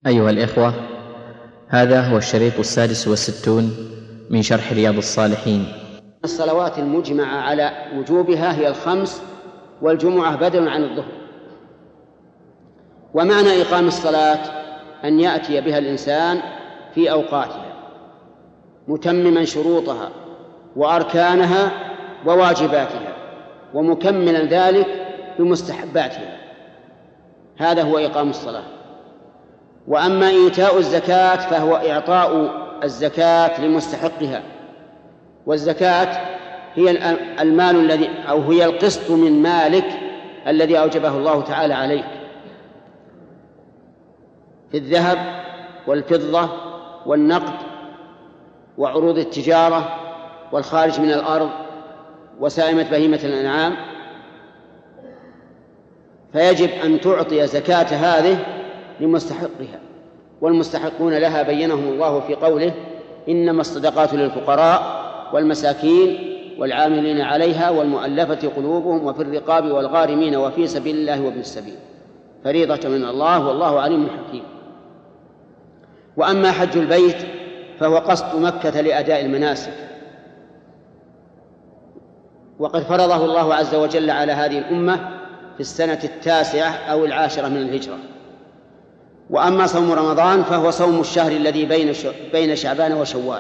أيها الإخوة، هذا هو الشريط 66 من شرح رياض الصالحين. الصلوات المجمع على وجوبها هي 5، والجمعة بدل عن الظهر. ومعنى إقام الصلاة أن يأتي بها الإنسان في أوقاتها متمما شروطها وأركانها وواجباتها، ومكملا ذلك بمستحباتها. هذا هو إقام الصلاة. وأما إيتاء الزكاة فهو إعطاء الزكاة لمستحقها، والزكاة هي المال الذي أو هي القسط من مالك الذي أوجبه الله تعالى عليك في الذهب والفضة والنقد وعروض التجارة والخارج من الأرض وسائمة بهيمة الأنعام. فيجب أن تعطي زكاة هذه لمستحقها، والمستحقون لها بينهم الله في قوله: إنما الصدقات للفقراء والمساكين والعاملين عليها والمؤلفة قلوبهم وفي الرقاب والغارمين وفي سبيل الله وابن السبيل فريضة من الله والله عليم حكيم. وأما حج البيت فهو قصد مكة لأداء المناسك، وقد فرضه الله عز وجل على هذه الأمة في السنة 9 أو 10 من الهجرة. وأما صوم رمضان فهو صوم الشهر الذي بين شعبان وشوال،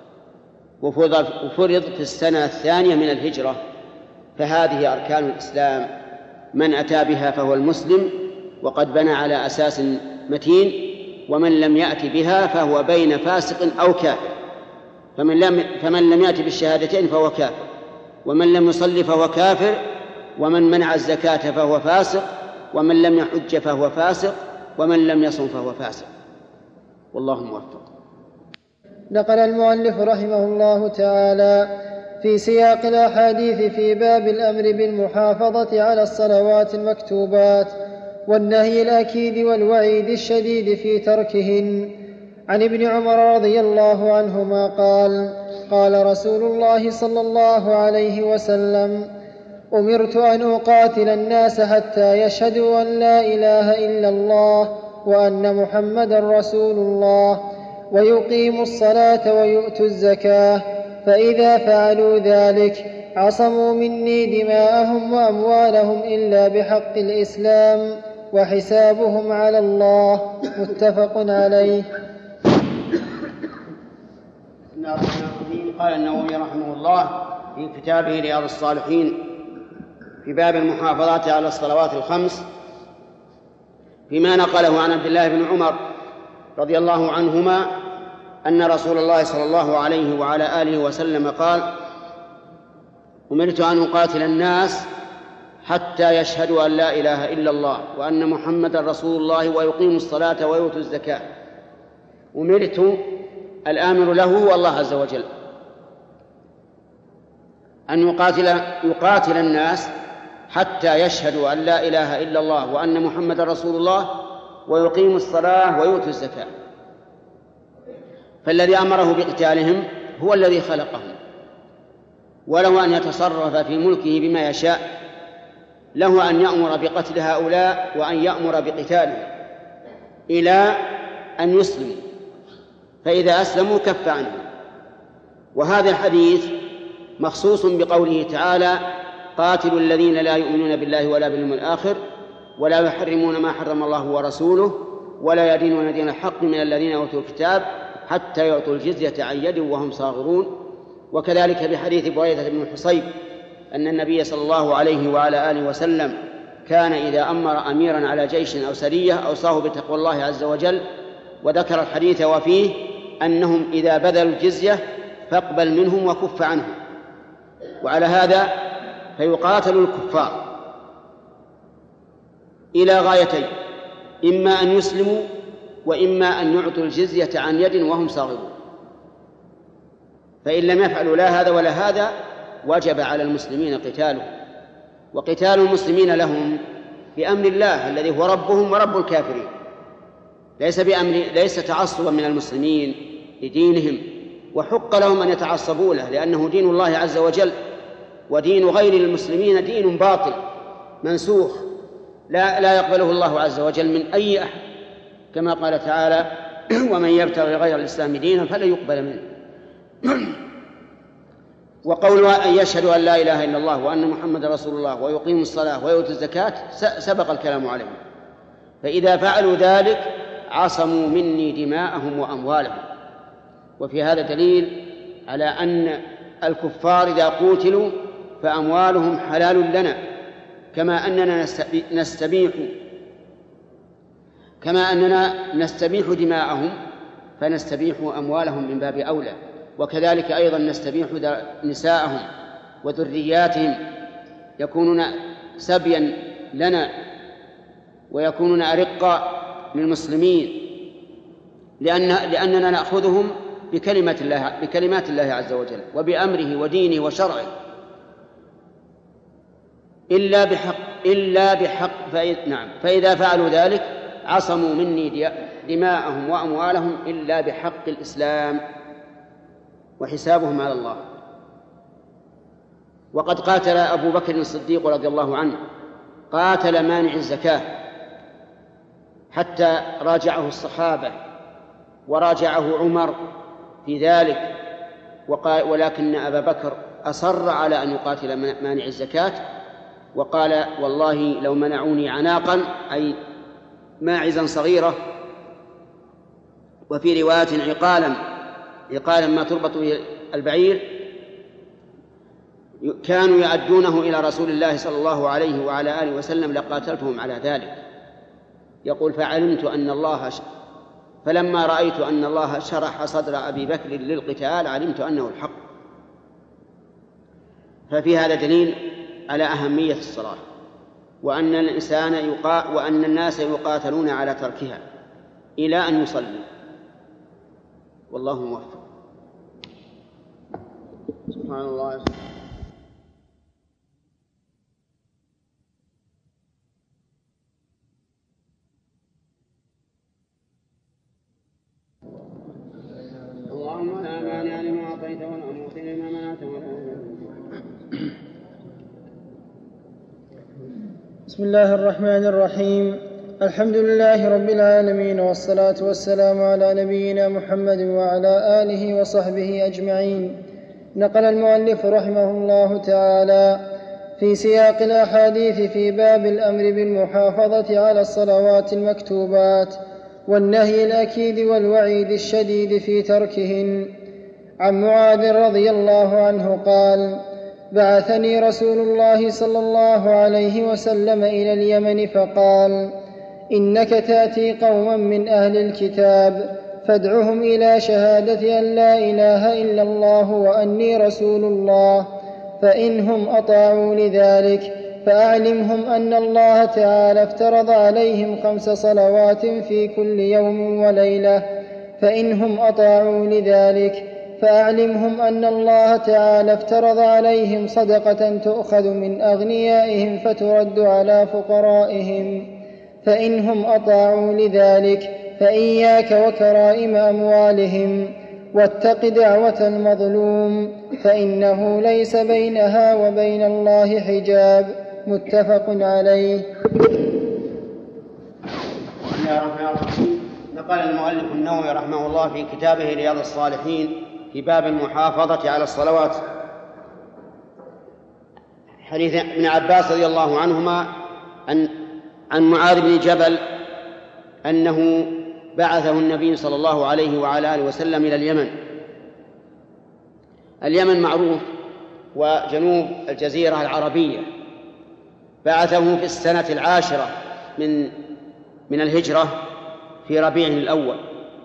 وفرض في السنة 2 من الهجرة. فهذه أركان الإسلام، من أتى بها فهو المسلم وقد بنى على أساس متين، ومن لم يأت بها فهو بين فاسق أو كافر. فمن لم يأت بالشهادتين فهو كافر، ومن لم يصلي فهو كافر، ومن منع الزكاة فهو فاسق، ومن لم يحج فهو فاسق، ومن لم يصم فهو فاسق. والله موفق. نقل المؤلف رحمه الله تعالى في سياق الأحاديث في باب الأمر بالمحافظة على الصلوات المكتوبات والنهي الأكيد والوعيد الشديد في تركهن عن ابن عمر رضي الله عنهما قال: قال رسول الله صلى الله عليه وسلم: أمرت أن أقاتل الناس حتى يشهدوا أن لا إله إلا الله وأن محمدا رسول الله ويقيموا الصلاة ويؤتوا الزكاة، فإذا فعلوا ذلك عصموا مني دماءهم وأموالهم إلا بحق الإسلام وحسابهم على الله. متفق عليه. قال النووي رحمه الله في كتابه رياض الصالحين في باب المحافظة على الصلوات ال5 فيما نقله عن عبد الله بن عمر رضي الله عنهما أن رسول الله صلى الله عليه وعلى آله وسلم قال: أمرت أن أقاتل الناس حتى يشهدوا أن لا إله إلا الله وأن محمدا رسول الله ويقيموا الصلاة ويؤتوا الزكاة. أمرت، الآمر له والله عز وجل، أن يقاتل الناس حتى يشهدوا أن لا إله إلا الله وأن محمدا رسول الله ويقيموا الصلاة ويؤتوا الزكاة. فالذي أمره بقتالهم هو الذي خلقهم، وله أن يتصرف في ملكه بما يشاء، له أن يأمر بقتل هؤلاء وأن يأمر بقتالهم إلى أن يسلموا، فإذا أسلموا كف عنهم. وهذا الحديث مخصوص بقوله تعالى: قاتلوا الذين لا يؤمنون بالله ولا باليوم الآخر ولا يحرمون ما حرم الله ورسوله ولا يدينون دين الحق من الذين أوتوا الكتاب حتى يعطوا الجزية عن يد وهم صاغرون. وكذلك بحديث بريدة بن الحصيب أن النبي صلى الله عليه وعلى آله وسلم كان إذا أمر أميرا على جيش أو سرية أوصاه بتقوى الله عز وجل، وذكر الحديث وفيه أنهم إذا بذلوا الجزية فاقبل منهم وكف عنهم. وعلى هذا فيقاتل الكفار إلى غايتين: إما أن يسلموا وإما أن يعطوا الجزية عن يد وهم صاغرون. فإن لم يفعلوا لا هذا ولا هذا وجب على المسلمين قتالهم، وقتال المسلمين لهم بأمر الله الذي هو ربهم ورب الكافرين، ليس تعصبا من المسلمين لدينهم، وحق لهم أن يتعصبوا له لأنه دين الله عز وجل، ودين غير المسلمين دين باطل منسوخ لا يقبله الله عز وجل من أي أحد. كما قال تعالى: ومن يبتغي غير الإسلام دينا فلن يقبل منه. وقوله أن يشهدوا أن لا إله إلا الله وأن محمد رسول الله ويقيموا الصلاة ويؤتوا الزكاة سبق الكلام عليهم، فإذا فعلوا ذلك عصموا مني دماءهم وأموالهم. وفي هذا دليل على أن الكفار إذا قتلوا فأموالهم حلال لنا، كما أننا نستبيح دماءهم فنستبيح أموالهم من باب أولى، وكذلك أيضا نستبيح نساءهم وذرياتهم، يكونون سبيا لنا ويكونون أرقا للمسلمين، لأننا نأخذهم بكلمات الله عز وجل وبأمره ودينه وشرعه إلا بحق فإذا فعلوا ذلك عصموا مني دماءهم وأموالهم إلا بحق الإسلام وحسابهم على الله. وقد قاتل أبو بكر الصديق رضي الله عنه، قاتل مانع الزكاة حتى راجعه الصحابة وراجعه عمر في ذلك، ولكن أبا بكر أصر على أن يقاتل مانع الزكاة، وقال: والله لو منعوني عناقا أي ماعزا صغيرة، وفي رواية عقالا ما تربط به البعير، كانوا يعدونه إلى رسول الله صلى الله عليه وعلى آله وسلم لقاتلتهم على ذلك. يقول: فلما رأيت أن الله شرح صدر أبي بكر للقتال علمت أنه الحق. ففي هذا دليل على أهمية الصلاة، وأن الناس يقاتلون على تركها إلى أن يصلوا، والله موفق. سبحان الله. اللهم لا مانع لما أعطيت ولا معطي لما منعت بسم الله الرحمن الرحيم. الحمد لله رب العالمين، والصلاة والسلام على نبينا محمد وعلى آله وصحبه أجمعين. نقل المؤلف رحمه الله تعالى في سياق الأحاديث في باب الأمر بالمحافظة على الصلوات المكتوبات والنهي الأكيد والوعيد الشديد في تركهن، عن معاذ رضي الله عنه قال: بعثني رسول الله صلى الله عليه وسلم إلى اليمن فقال: إنك تأتي قوما من أهل الكتاب فادعهم إلى شهادة أن لا إله إلا الله وأني رسول الله، فإنهم أطاعوا لذلك فأعلمهم أن الله تعالى افترض عليهم 5 صلوات في كل يوم وليلة، فإنهم أطاعوا لذلك فأعلمهم أن الله تعالى افترض عليهم صدقة تؤخذ من أغنيائهم فترد على فقرائهم، فإنهم أطاعوا لذلك فإياك وكرائم أموالهم، واتق دعوة المظلوم فإنه ليس بينها وبين الله حجاب. متفق عليه. نقل المؤلف النووي رحمه الله في كتابه رياض الصالحين في باب المحافظة على الصلوات حديث ابن عباس رضي الله عنهما عن معاذ بن جبل أنه بعثه النبي صلى الله عليه وعلى آله وسلم إلى اليمن. اليمن معروف وجنوب الجزيرة العربية. بعثه في السنة 10 من الهجرة في ربيع الأول،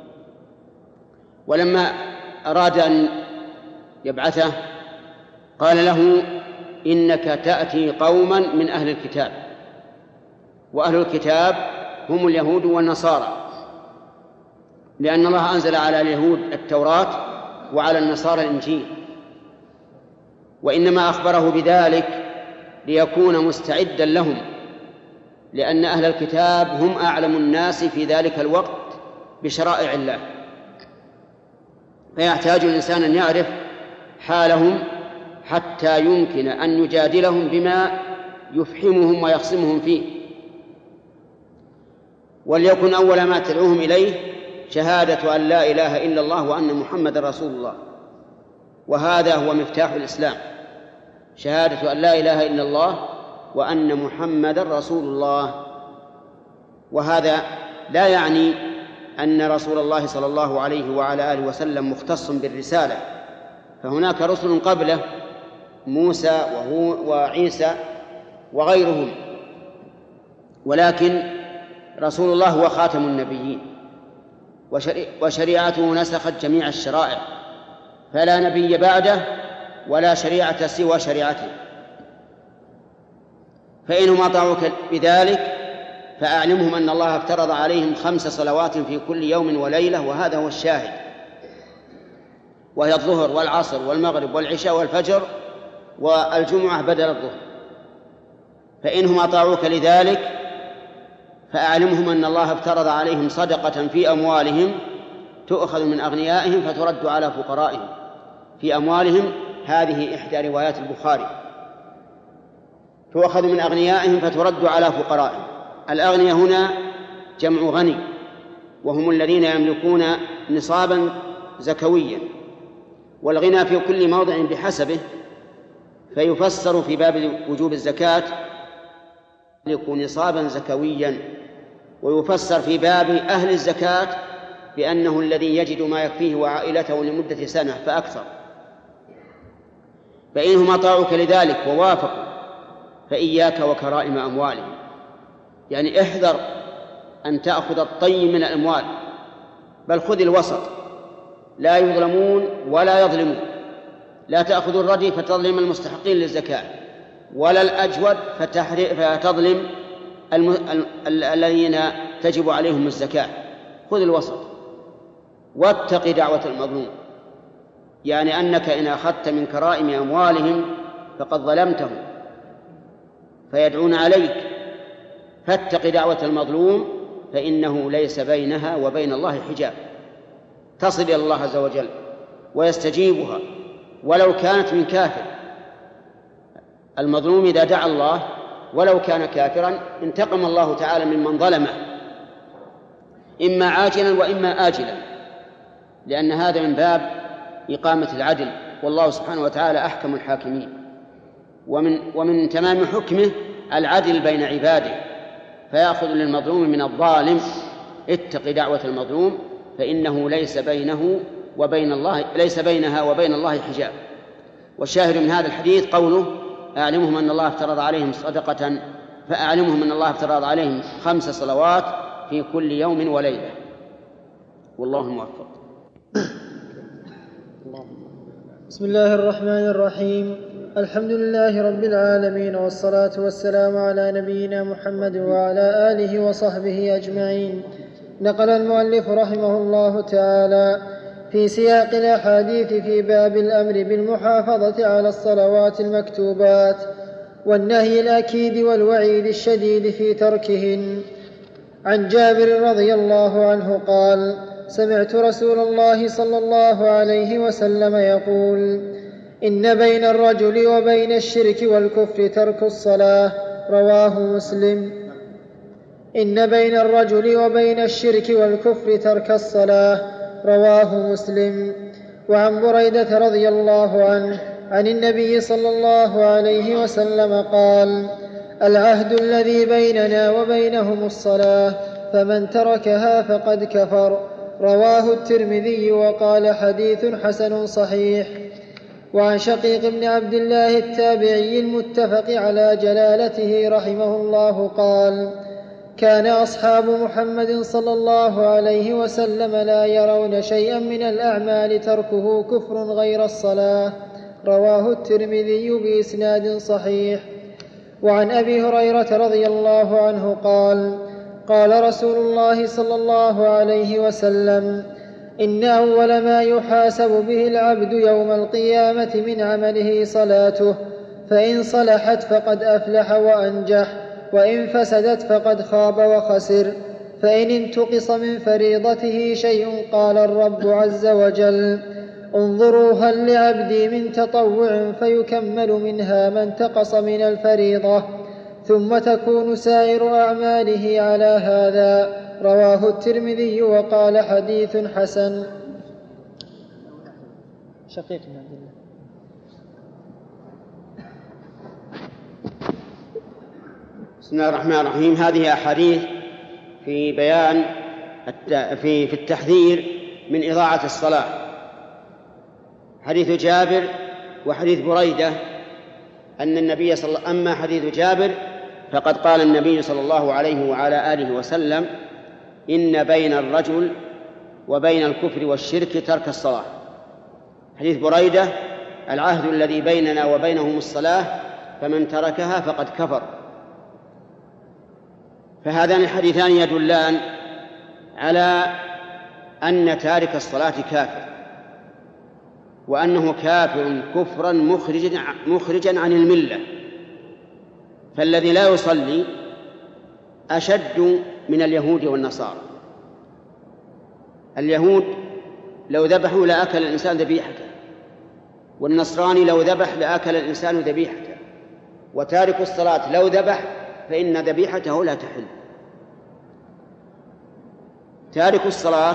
ولما أراد أن يبعثه قال له: إنك تأتي قوما من أهل الكتاب، وأهل الكتاب هم اليهود والنصارى، لأن الله أنزل على اليهود التوراة وعلى النصارى الإنجيل، وإنما أخبره بذلك ليكون مستعدا لهم، لأن أهل الكتاب هم أعلم الناس في ذلك الوقت بشرائع الله، فيحتاج الإنسان أن يعرف حالهم حتى يمكن أن يجادلهم بما يفهمهم ويخصمهم فيه. وليكن أول ما تدعوهم إليه شهادة أن لا إله إلا الله وأن محمدا رسول الله، وهذا هو مفتاح الإسلام، شهادة أن لا إله إلا الله وأن محمدا رسول الله. وهذا لا يعني أن رسول الله صلى الله عليه وعلى آله وسلم مختص بالرسالة، فهناك رسل قبله، موسى وعيسى وغيرهم، ولكن رسول الله هو خاتم النبيين، وشريعته نسخت جميع الشرائع، فلا نبي بعده ولا شريعة سوى شريعته. فإنهم أطاعوك بذلك فأعلمهم أن الله افترض عليهم 5 صلوات في كل يوم وليلة، وهذا هو الشاهد، وهي الظهر والعصر والمغرب والعشاء والفجر والجمعة بدل الظهر. فإنهم أطاعوك لذلك فأعلمهم أن الله افترض عليهم صدقة في أموالهم تؤخذ من أغنيائهم فترد على فقرائهم. في أموالهم، هذه إحدى روايات البخاري، تؤخذ من أغنيائهم فترد على فقرائهم. الأغنياء هنا جمع غني، وهم الذين يملكون نصابا زكويا، والغنى في كل موضع بحسبه، فيفسر في باب وجوب الزكاة يكون نصابا زكويا، ويفسر في باب أهل الزكاة بأنه الذي يجد ما يكفيه وعائلته لمدة سنة فأكثر. فإنهم أطاعوك لذلك ووافقوا فإياك وكرائم أموالهم، يعني احذر أن تأخذ الطيب من الأموال، بل خذ الوسط، لا يظلمون ولا يظلمون. لا تأخذ الردي فتظلم المستحقين للزكاة، ولا الأجود فتظلم الذين تجب عليهم الزكاة. خذ الوسط واتق دعوة المظلوم، يعني أنك إن أخذت من كرائم أموالهم فقد ظلمتهم فيدعون عليك، فاتق دعوة المظلوم فإنه ليس بينها وبين الله حجاب، تصل إلى الله عز وجل ويستجيبها ولو كانت من كافر. المظلوم إذا دعا الله ولو كان كافرا انتقم الله تعالى ممن ظلمه، إما عاجلا وإما آجلا، لأن هذا من باب إقامة العدل، والله سبحانه وتعالى أحكم الحاكمين. ومن تمام حكمه العدل بين عباده، فيأخذ للمظلوم من الظالم. اتق دعوة المظلوم فإنه ليس بينها وبين الله حجاب. والشاهد من هذا الحديث قوله أعلمهم أن الله افترض عليهم صدقة، فأعلمهم أن الله افترض عليهم 5 صلوات في كل يوم وليلة، والله موفق. بسم الله الرحمن الرحيم. الحمد لله رب العالمين، والصلاة والسلام على نبينا محمد وعلى آله وصحبه أجمعين. نقل المؤلف رحمه الله تعالى في سياق الأحاديث في باب الأمر بالمحافظة على الصلوات المكتوبات والنهي الأكيد والوعيد الشديد في تركهن. عن جابر رضي الله عنه قال: سمعت رسول الله صلى الله عليه وسلم يقول: إن بين الرجل وبين الشرك والكفر ترك الصلاة. رواه مسلم. إن بين الرجل وبين الشرك والكفر ترك الصلاة. رواه مسلم. وعن بريدة رضي الله عنه عن النبي صلى الله عليه وسلم قال: العهد الذي بيننا وبينهم الصلاة، فمن تركها فقد كفر. رواه الترمذي وقال: حديث حسن صحيح. وعن شقيق بن عبد الله التابعي المتفق على جلالته رحمه الله قال: كان أصحاب محمد صلى الله عليه وسلم لا يرون شيئا من الأعمال تركه كفر غير الصلاة. رواه الترمذي بإسناد صحيح. وعن أبي هريرة رضي الله عنه قال: قال رسول الله صلى الله عليه وسلم: إن أول ما يحاسب به العبد يوم القيامة من عمله صلاته، فإن صلحت فقد أفلح وأنجح، وإن فسدت فقد خاب وخسر. فإن انتقص من فريضته شيء قال الرب عز وجل: انظروا هل لعبدي من تطوع فيكمل منها ما انتقص من الفريضة، ثم تكون سائر أعماله على هذا. رواه الترمذي وقال حديث حسن. شقيق بن عبد الله. بسم الله الرحمن الرحيم. هذه أحاديث في بيان في التحذير من إضاعة الصلاة. حديث جابر وحديث بريدة أن النبي أما حديث جابر فقد قال النبي صلى الله عليه وعلى آله وسلم: إن بين الرجل وبين الكفر والشرك ترك الصلاة. حديث بريدة: العهد الذي بيننا وبينهم الصلاة فمن تركها فقد كفر. فهذان الحديثان يدلان على أن تارك الصلاة كافر، وأنه كافر كفرا مخرجا عن الملة. فالذي لا يصلي أشد من اليهود والنصارى. اليهود لو ذبحوا لأكل الإنسان ذبيحته، والنصراني لو ذبح لأكل الإنسان ذبيحته، وتارك الصلاة لو ذبح فإن ذبيحته لا تحل. تارك الصلاة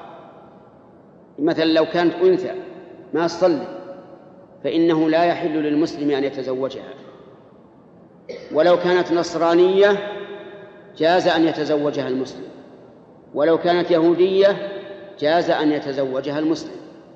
مثلا لو كانت أنثى ما تصلي فإنه لا يحل للمسلم أن يتزوجها، ولو كانت نصرانية جاز أن يتزوجها المسلم، ولو كانت يهودية جاز أن يتزوجها المسلم.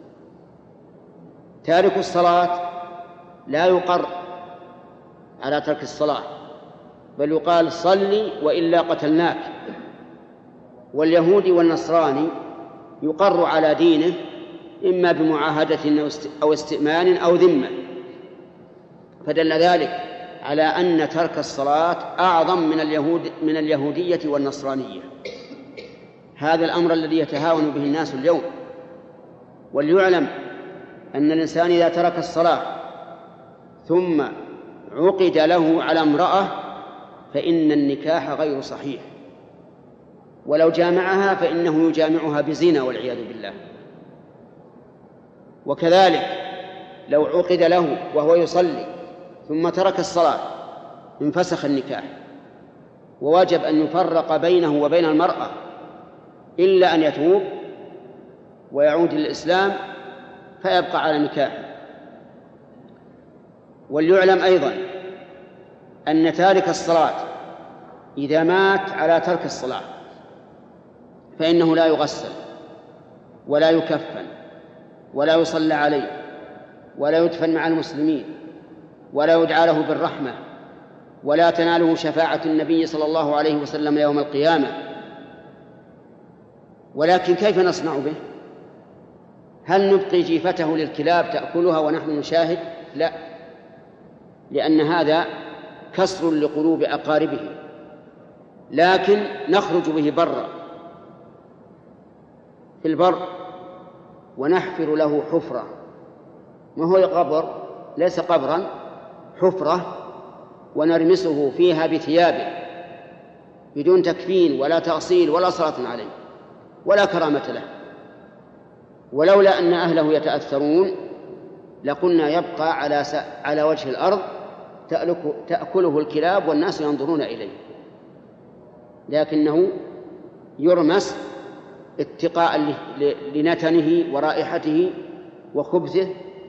تارك الصلاة لا يقر على ترك الصلاة، بل يقال: صلي وإلا قتلناك. واليهودي والنصراني يقر على دينه إما بمعاهدة أو استئمان أو ذمة. فدل ذلك على أن ترك الصلاة أعظم من اليهودية والنصرانية. هذا الأمر الذي يتهاون به الناس اليوم. وليعلم أن الإنسان إذا ترك الصلاة ثم عقد له على امرأة فإن النكاح غير صحيح، ولو جامعها فإنه يجامعها بزنا والعياذ بالله. وكذلك لو عقد له وهو يصلي ثم ترك الصلاة انفسخ النكاح، وواجب أن يفرق بينه وبين المرأة إلا أن يتوب ويعود للإسلام فيبقى على نكاحه. وليعلم أيضا أن تارك الصلاة إذا مات على ترك الصلاة فإنه لا يغسل ولا يكفن ولا يصلى عليه ولا يدفن مع المسلمين ولا يدعى له بالرحمة ولا تناله شفاعة النبي صلى الله عليه وسلم يوم القيامة. ولكن كيف نصنع به؟ هل نبقي جيفته للكلاب تأكلها ونحن نشاهد؟ لا، لأن هذا كسر لقلوب أقاربه. لكن نخرج به برا في البر ونحفر له حفرة، ما هو قبر، ليس قبرا، حفرة، ونرمسه فيها بثيابه بدون تكفين ولا تغسيل ولا صلاة عليه ولا كرامة له. ولولا أن أهله يتأثرون لقلنا يبقى على وجه الأرض تأكله الكلاب والناس ينظرون إليه، لكنه يرمس اتقاء لنتنه ورائحته وخبثه.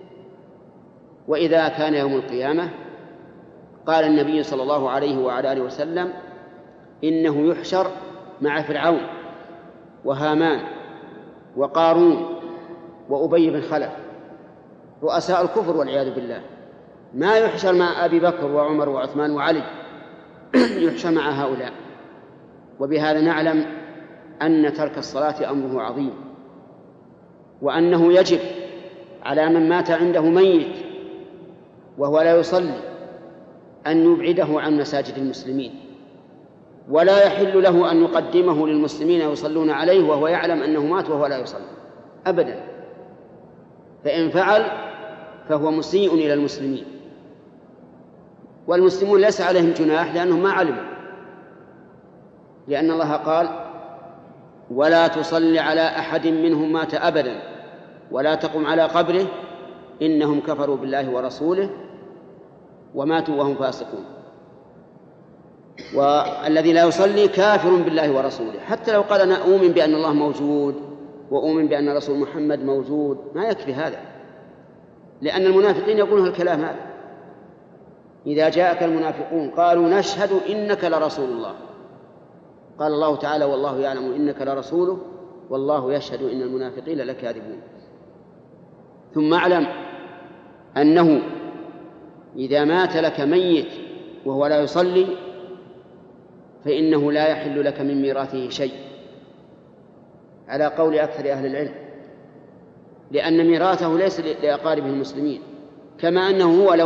وإذا كان يوم القيامة قال النبي صلى الله عليه وعلى آله وسلم: إنه يحشر مع فرعون وهامان وقارون وأبي بن خلف رؤساء الكفر والعياذ بالله، ما يحشر مع أبي بكر وعمر وعثمان وعلي، يحشر مع هؤلاء. وبهذا نعلم أن ترك الصلاة أمره عظيم، وأنه يجب على من مات عنده ميت وهو لا يصلي أن يبعده عن مساجد المسلمين، ولا يحل له أن يقدمه للمسلمين يصلون عليه وهو يعلم أنه مات وهو لا يصلي أبدا. فإن فعل فهو مسيء إلى المسلمين، والمسلمون ليس عليهم جناح لأنهم ما علموا، لأن الله قال: ولا تصل على أحد منهم مات أبدا ولا تقم على قبره إنهم كفروا بالله ورسوله وماتوا وهم فاسقون. والذي لا يصلي كافر بالله ورسوله، حتى لو قال أنا أؤمن بأن الله موجود وأؤمن بأن رسول محمد موجود، ما يكفي هذا، لأن المنافقين يقولون الكلام هذا. إذا جاءك المنافقون قالوا نشهد إنك لرسول الله، قال الله تعالى والله يعلم إنك لرسوله والله يشهد إن المنافقين لكاذبون. ثم اعلم أنه إذا مات لك ميت وهو لا يصلي فإنه لا يحل لك من ميراثه شيء على قول أكثر أهل العلم، لأن ميراثه ليس لأقاربه المسلمين، كما أنه هو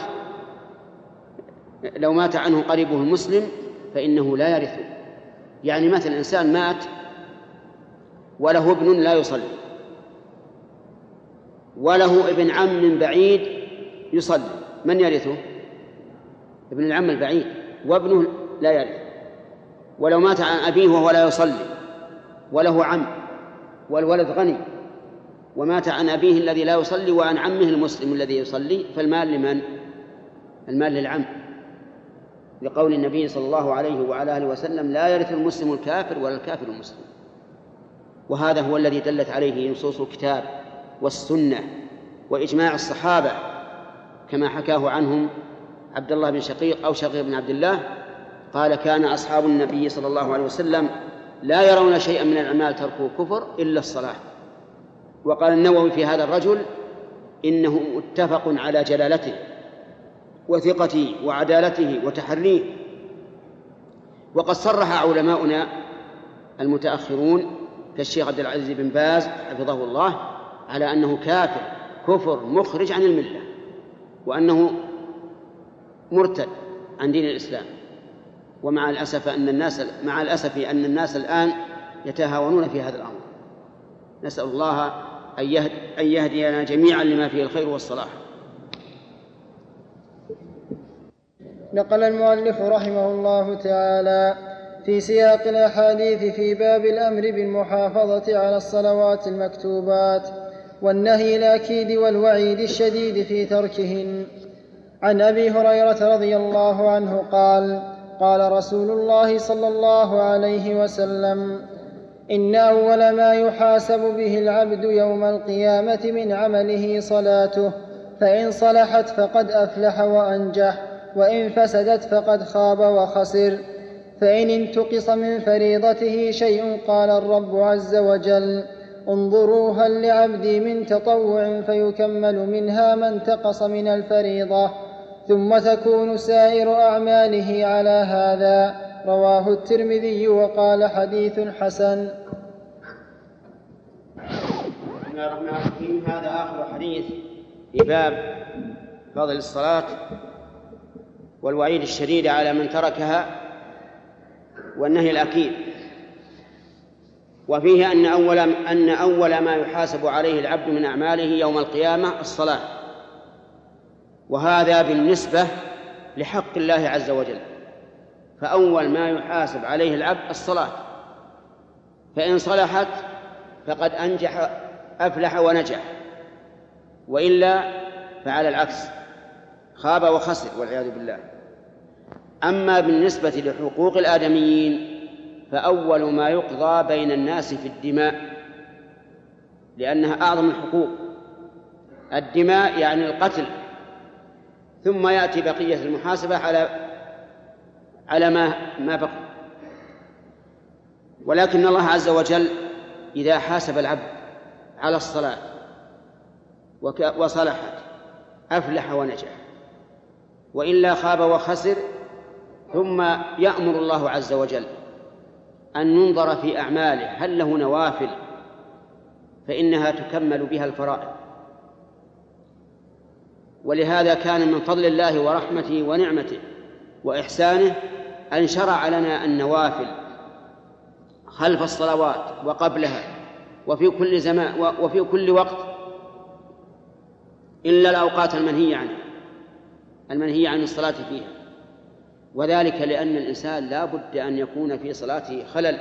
لو مات عنه قريبه المسلم فإنه لا يرثه. يعني مثلا إنسان مات وله ابن لا يصلي وله ابن عم بعيد يصلي، من يرثه؟ ابن العم البعيد، وابنه لا يرث. ولو مات عن أبيه وهو لا يصلي وله عم والولد غني ومات عن أبيه الذي لا يصلي وعن عمه المسلم الذي يصلي، فالمال لمن؟ المال للعم، لقول النبي صلى الله عليه وعلى آله وسلم لا يرث المسلم الكافر ولا الكافر المسلم. وهذا هو الذي دلت عليه نصوص الكتاب والسنة وإجماع الصحابة، كما حكاه عنهم عبد الله بن شقيق أو شقيق بن عبد الله قال كان أصحاب النبي صلى الله عليه وسلم لا يرون شيئا من الأعمال تركه كفر إلا الصلاة. وقال النووي في هذا الرجل إنه متفق على جلالته وثقته وعدالته وتحريه. وقد صرح علماؤنا المتأخرون كالشيخ عبد العزيز بن باز حفظه الله على أنه كافر كفر مخرج عن الملة، وأنه مرتد عن دين الإسلام. ومع الأسف أن الناس الآن يتهاونون في هذا الأمر. نسأل الله أن يهدينا جميعا لما فيه الخير والصلاح. نقل المؤلف رحمه الله تعالى في سياق الأحاديث في باب الأمر بالمحافظة على الصلوات المكتوبات والنهي الأكيد والوعيد الشديد في تركهن عن أبي هريرة رضي الله عنه قال قال رسول الله صلى الله عليه وسلم إن أول ما يحاسب به العبد يوم القيامة من عمله صلاته، فإن صلحت فقد أفلح وأنجح، وإن فسدت فقد خاب وخسر. فإن انتقص من فريضته شيء قال الرب عز وجل انظروا هل لعبدي من تطوع فيكمل منها ما انتقص من الفريضة، ثم تكون سائر أعماله على هذا. رواه الترمذي وقال حديث حسن. بسم الله الرحمن الرحيم. هذا آخر حديث في باب فضل الصلاة والوعيد الشديد على من تركها والنهي الأكيد. وفيه أن أول ما يحاسب عليه العبد من أعماله يوم القيامة الصلاة، وهذا بالنسبة لحق الله عز وجل. فأول ما يحاسب عليه العبد الصلاة، فإن صلحت فقد أنجح أفلح ونجح، وإلا فعلى العكس خاب وخسر والعياذ بالله. أما بالنسبة لحقوق الآدميين فأول ما يقضى بين الناس في الدماء، لأنها أعظم الحقوق. الدماء يعني القتل، ثم يأتي بقية المحاسبة على ما بقي. ولكن الله عز وجل إذا حاسب العبد على الصلاة وصلحت أفلح ونجح، وإلا خاب وخسر. ثم يأمر الله عز وجل أن ينظر في أعماله هل له نوافل، فإنها تكمل بها الفرائض. ولهذا كان من فضل الله ورحمته ونعمته وإحسانه أن شرع لنا النوافل خلف الصلوات وقبلها وفي كل زمان وفي كل وقت، إلا الأوقات المنهي عن الصلاة فيها. وذلك لأن الإنسان لا بد أن يكون في صلاته خلل،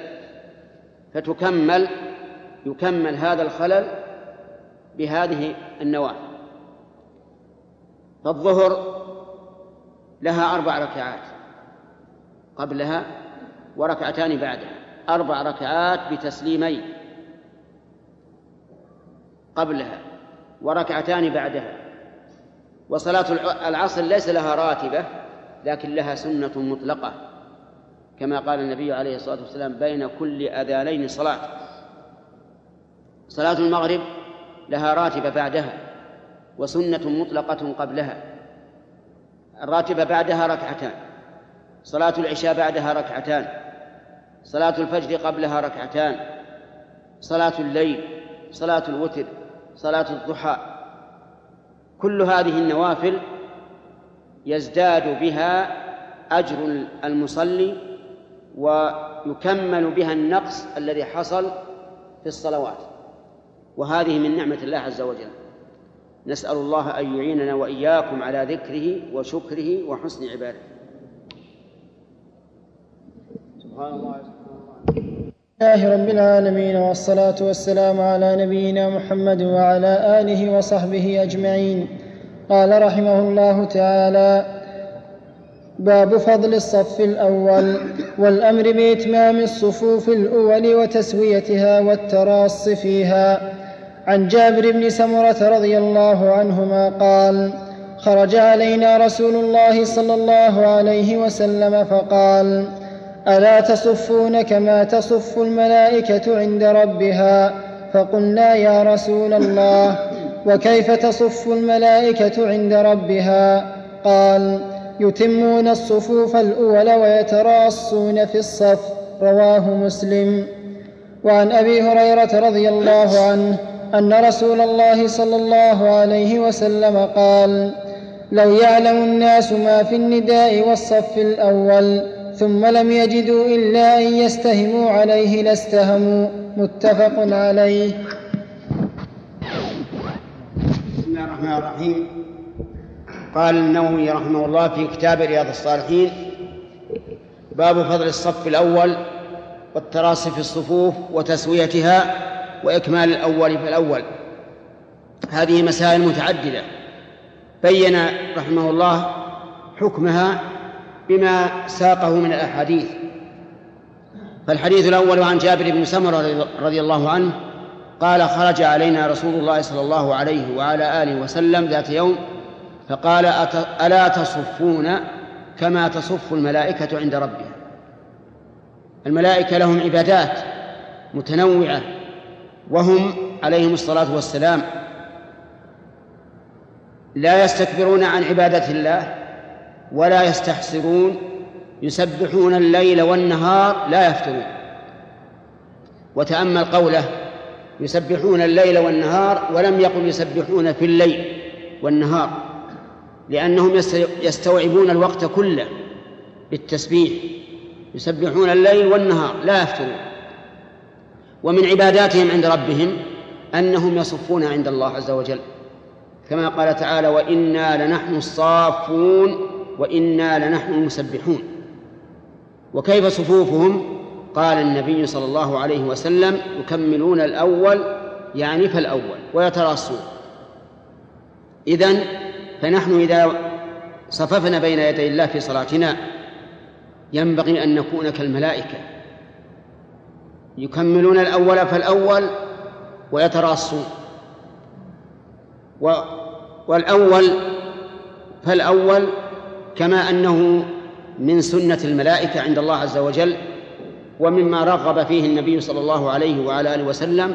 يكمل هذا الخلل بهذه النوافل. فالظهر لها 4 ركعات قبلها وركعتان بعدها، 4 ركعات بتسليمين قبلها وركعتان بعدها. وصلاة العصر ليس لها راتبة لكن لها سنة مطلقة، كما قال النبي عليه الصلاة والسلام: بين كل أذانين صلاة. صلاة المغرب لها راتبة بعدها وسنة مطلقة قبلها، الراتبة بعدها ركعتان، صلاة العشاء بعدها ركعتان، صلاة الفجر قبلها ركعتان، صلاة الليل، صلاة الوتر، صلاة الضحى، كل هذه النوافل يزداد بها أجر المصلي ويكمل بها النقص الذي حصل في الصلوات، وهذه من نعمة الله عز وجل. نسأل الله أن يعيننا وإياكم على ذكره وشكره وحسن عبادته. سبحان الله رب العالمين، والصلاة والسلام على نبينا محمد وعلى آله وصحبه أجمعين. قال رحمه الله تعالى: باب فضل الصف الأول والأمر بإتمام الصفوف الأول وتسويتها والتراص فيها. عن جابر بن سمرة رضي الله عنهما قال: خرج علينا رسول الله صلى الله عليه وسلم فقال: ألا تصفون كما تصف الملائكة عند ربها؟ فقلنا: يا رسول الله، وكيف تصف الملائكة عند ربها؟ قال: يتمون الصفوف الأول ويتراصون في الصف. رواه مسلم. وعن أبي هريرة رضي الله عنه أن رسول الله صلى الله عليه وسلم قال: لو يعلم الناس ما في النداء والصف الأول ثم لم يجدوا إلا أن يستهموا عليه لاستهموا. متفق عليه. بسم الله الرحمن الرحيم. قال النووي رحمه الله في كتاب رياض الصالحين: باب فضل الصف الأول والتراص في الصفوف وتسويتها وإكمال الأول فالأول. هذه مسائل متعددة بين رحمه الله حكمها بما ساقه من الأحاديث. فالحديث الأول عن جابر بن سمرة رضي الله عنه قال: خرج علينا رسول الله صلى الله عليه وعلى آله وسلم ذات يوم فقال: ألا تصفون كما تصف الملائكة عند ربها؟ الملائكة لهم عبادات متنوعة، وهم عليهم الصلاة والسلام لا يستكبرون عن عبادة الله ولا يستحسرون، يسبحون الليل والنهار لا يفترون. وتأمل قوله: يسبحون الليل والنهار، ولم يقل يسبحون في الليل والنهار، لأنهم يستوعبون الوقت كله بالتسبيح، يسبحون الليل والنهار لا يفترون. ومن عباداتهم عند ربهم أنهم يصفون عند الله عز وجل، كما قال تعالى: وإنا لنحن الصافون وإنا لنحن المسبحون. وكيف صفوفهم؟ قال النبي صلى الله عليه وسلم: يكملون الأول، يعني فالأول، ويتراصون. إذن فنحن إذا صففنا بين يدي الله في صلاتنا ينبغي أن نكون كالملائكة، يكملون الأول فالأول ويتراصون. والأول فالأول كما أنه من سنة الملائكة عند الله عز وجل، ومما رغب فيه النبي صلى الله عليه وعلى آله وسلم،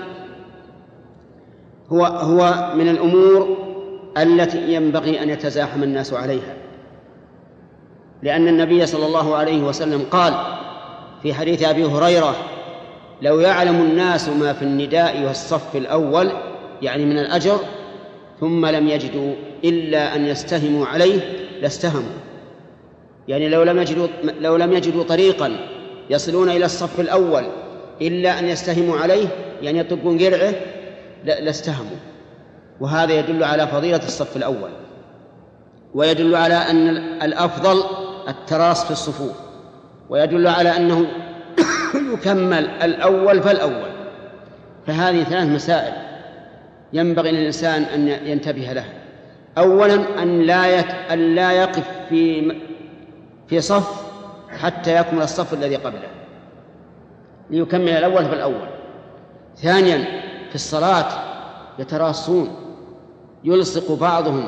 هو من الأمور التي ينبغي أن يتزاحم الناس عليها، لأن النبي صلى الله عليه وسلم قال في حديث أبي هريرة: لو يعلم الناس ما في النداء والصف الأول، يعني من الأجر، ثم لم يجدوا إلا أن يستهموا عليه لاستهموا. يعني لو لم يجدوا طريقا يصلون إلى الصف الأول إلا أن يستهموا عليه، يعني يطبقون قرعه، لاستهموا. وهذا يدل على فضيلة الصف الأول، ويدل على أن الأفضل التراص في الصفوف، ويدل على أنه يكمل الأول فالأول. فهذه 3 مسائل ينبغي للإنسان أن ينتبه لها. أولا أن لا يقف في صف حتى يكمل الصف الذي قبله ليكمل الأول فالأول. ثانيا في الصلاة يتراصون، يلصق بعضهم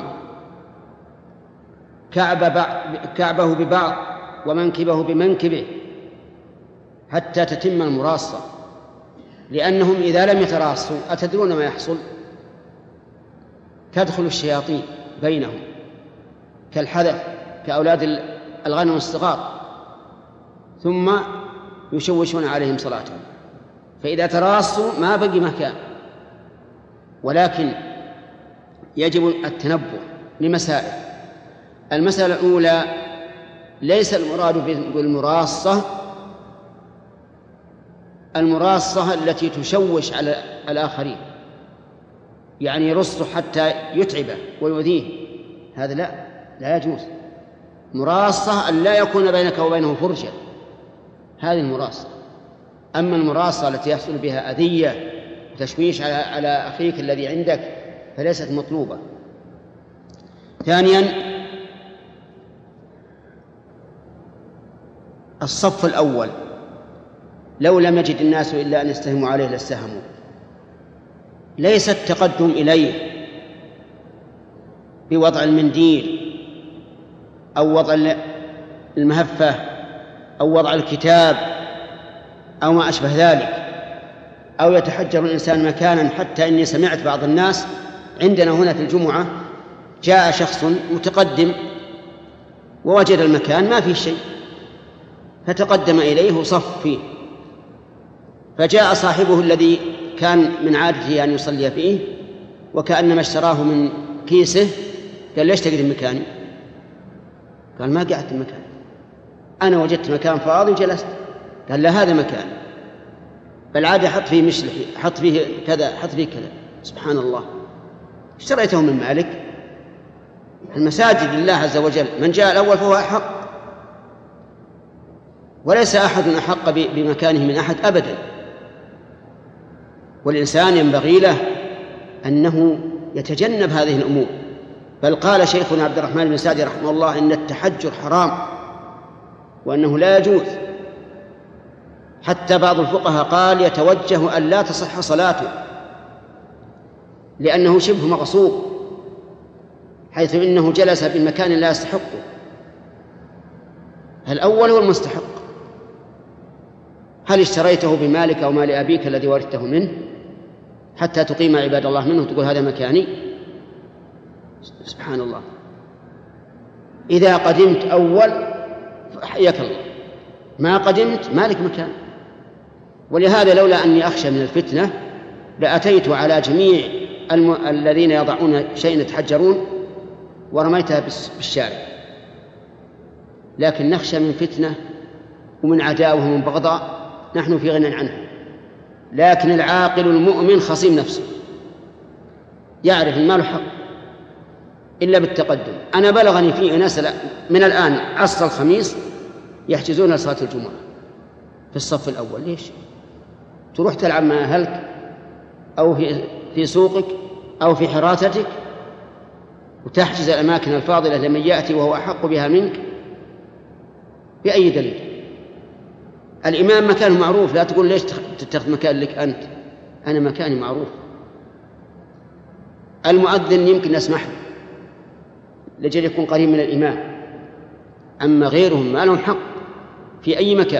كعبه ببعض ومنكبه بمنكبه حتى تتم المراصة، لأنهم إذا لم يتراصوا أتدرون ما يحصل؟ تدخل الشياطين بينهم كالحدث كأولاد الغنم الصغار، ثم يشوشون عليهم صلاتهم، فإذا تراصوا ما بقي مكان. ولكن يجب التنبه لمسائل. المسألة الأولى: ليس المراد بالمراصة التي تشوش على الآخرين، يعني يرص حتى يتعبه ويؤذيه، هذا لا يجوز. مراصة أن لا يكون بينك وبينه فرجة، هذه المراصة. أما المراصة التي يحصل بها أذية وتشويش على أخيك الذي عندك فليست مطلوبة. ثانيا الصف الأول لو لم يجد الناس إلا أن يستهموا عليه لاستهموا، ليس التقدم إليه بوضع المنديل أو وضع المهفة أو وضع الكتاب أو ما أشبه ذلك، أو يتحجر الإنسان مكانا. حتى إني سمعت بعض الناس عندنا هنا في الجمعة جاء شخص متقدم ووجد المكان ما فيه شيء، فتقدم إليه وصف فيه، فجاء صاحبه الذي كان من عادته أن يصلي فيه وكأنما اشتراه من كيسه، قال: ليش تقدم مكاني؟ قال: ما قعدت مكان، أنا وجدت مكان فاضي وجلست. قال: لا، هذا مكان، بل عاد حط فيه مشلح، حط فيه كذا، حط فيه كذا. سبحان الله، اشتريته من مالك. المساجد لله عز وجل، من جاء الأول فهو أحق، وليس أحد أحق بمكانه من أحد أبدا. والإنسان ينبغي له أنه يتجنب هذه الأمور. بل قال شيخنا عبد الرحمن بن سعدي رحمه الله إن التحجر حرام وأنه لا يجوز. حتى بعض الفقهاء قال يتوجه أن لا تصح صلاته لأنه شبه مغصوب، حيث إنه جلس بمكان لا يستحقه. الأول هو المستحق. هل اشتريته بمالك أو مال أبيك الذي ورثته منه حتى تقيم عباد الله منه وتقول هذا مكاني؟ سبحان الله. إذا قدمت أول فحياك الله، ما قدمت مالك مكان. ولهذا لولا أني أخشى من الفتنة لأتيت على جميع الذين يضعون شيئا يتحجرون ورميتها بالشارع، لكن نخشى من فتنة ومن عداوة ومن بغضاء نحن في غنى عنها. لكن العاقل المؤمن خصيم نفسه، يعرف ما له حق إلا بالتقدم. أنا بلغني في أناس من الآن عصر الخميس يحجزون لصلاة الجمعة في الصف الأول. ليش؟ تروح تلعب مع أهلك أو في سوقك أو في حراستك وتحجز الأماكن الفاضلة لمن يأتي وهو أحق بها منك بأي دليل؟ الإمام مكانه معروف، لا تقول ليش تتخذ مكان لك أنت، أنا مكاني معروف. المؤذن يمكن نسمح له لجل يكون قريب من الإمام، أما غيرهم ما لهم حق في أي مكان.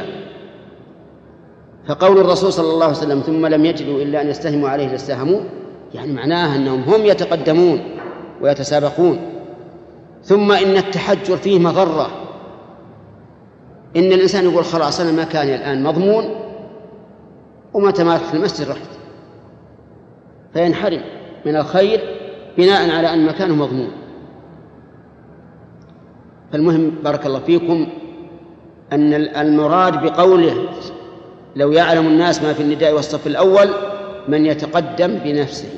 فقول الرسول صلى الله عليه وسلم ثم لم يجدوا إلا أن يستهموا عليه لاستهموا، يعني معناها أنهم هم يتقدمون ويتسابقون. ثم إن التحجر فيه مضرة، إن الإنسان يقول خلاص أنا مكاني الآن مضمون ومتى ما في المسجد رحت، فينحرم من الخير بناء على أن مكانه مضمون. فالمهم بارك الله فيكم أن المراد بقوله لو يعلم الناس ما في النداء والصف الأول من يتقدم بنفسه.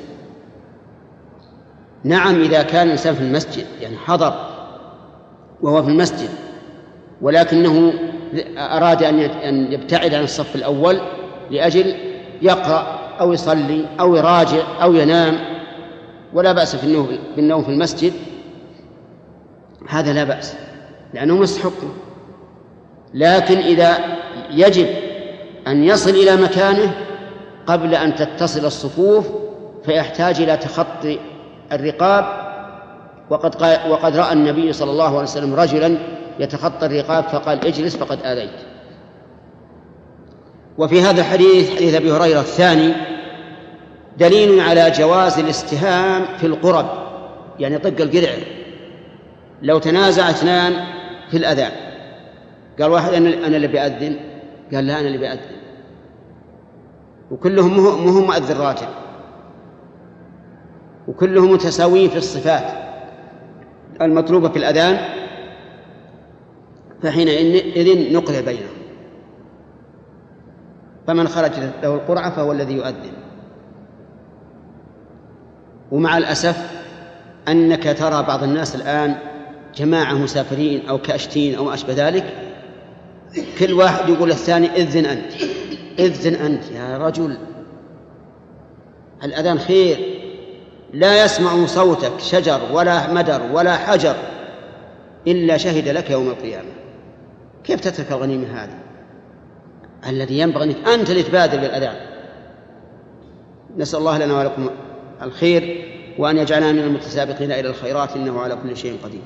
نعم إذا كان الإنسان في المسجد يعني حضر وهو في المسجد ولكنه أراد أن يبتعد عن الصف الأول لأجل يقرأ أو يصلي أو يراجع أو ينام، ولا بأس بالنوم في المسجد، هذا لا بأس لأنه مستحق. لكن إذا يجب أن يصل إلى مكانه قبل أن تتصل الصفوف فيحتاج إلى تخطي الرقاب، وقد رأى النبي صلى الله عليه وسلم رجلا يتخطى الرقاب فقال اجلس فقد آذيت. وفي هذا الحديث، حديث أبي هريرة الثاني، دليل على جواز الاستهام في القرب، يعني طق القرع. لو تنازع اثنان في الأذان، قال واحد أنا اللي بأذن، قال لا أنا اللي بأذن، وكلهم مهم مؤذن راتب، وكلهم متساويين في الصفات المطلوبة في الأذان، فحينئذ نقرع بينهم، فمن خرج له القرعة فهو الذي يؤذن. ومع الأسف أنك ترى بعض الناس الآن جماعة مسافرين أو كأشتين أو ما أشبه ذلك، كل واحد يقول الثاني إذن أنت، إذن أنت. يا رجل، الأذان خير، لا يسمع صوتك شجر ولا مدر ولا حجر إلا شهد لك يوم القيامة. كيف تترك الغنيمة هذه؟ الذي ينبغي أنت اللي تبادر بالأذان. نسأل الله لنا ولكم الخير، وأن يجعلنا من المتسابقين إلى الخيرات، إنه على كل شيء قدير.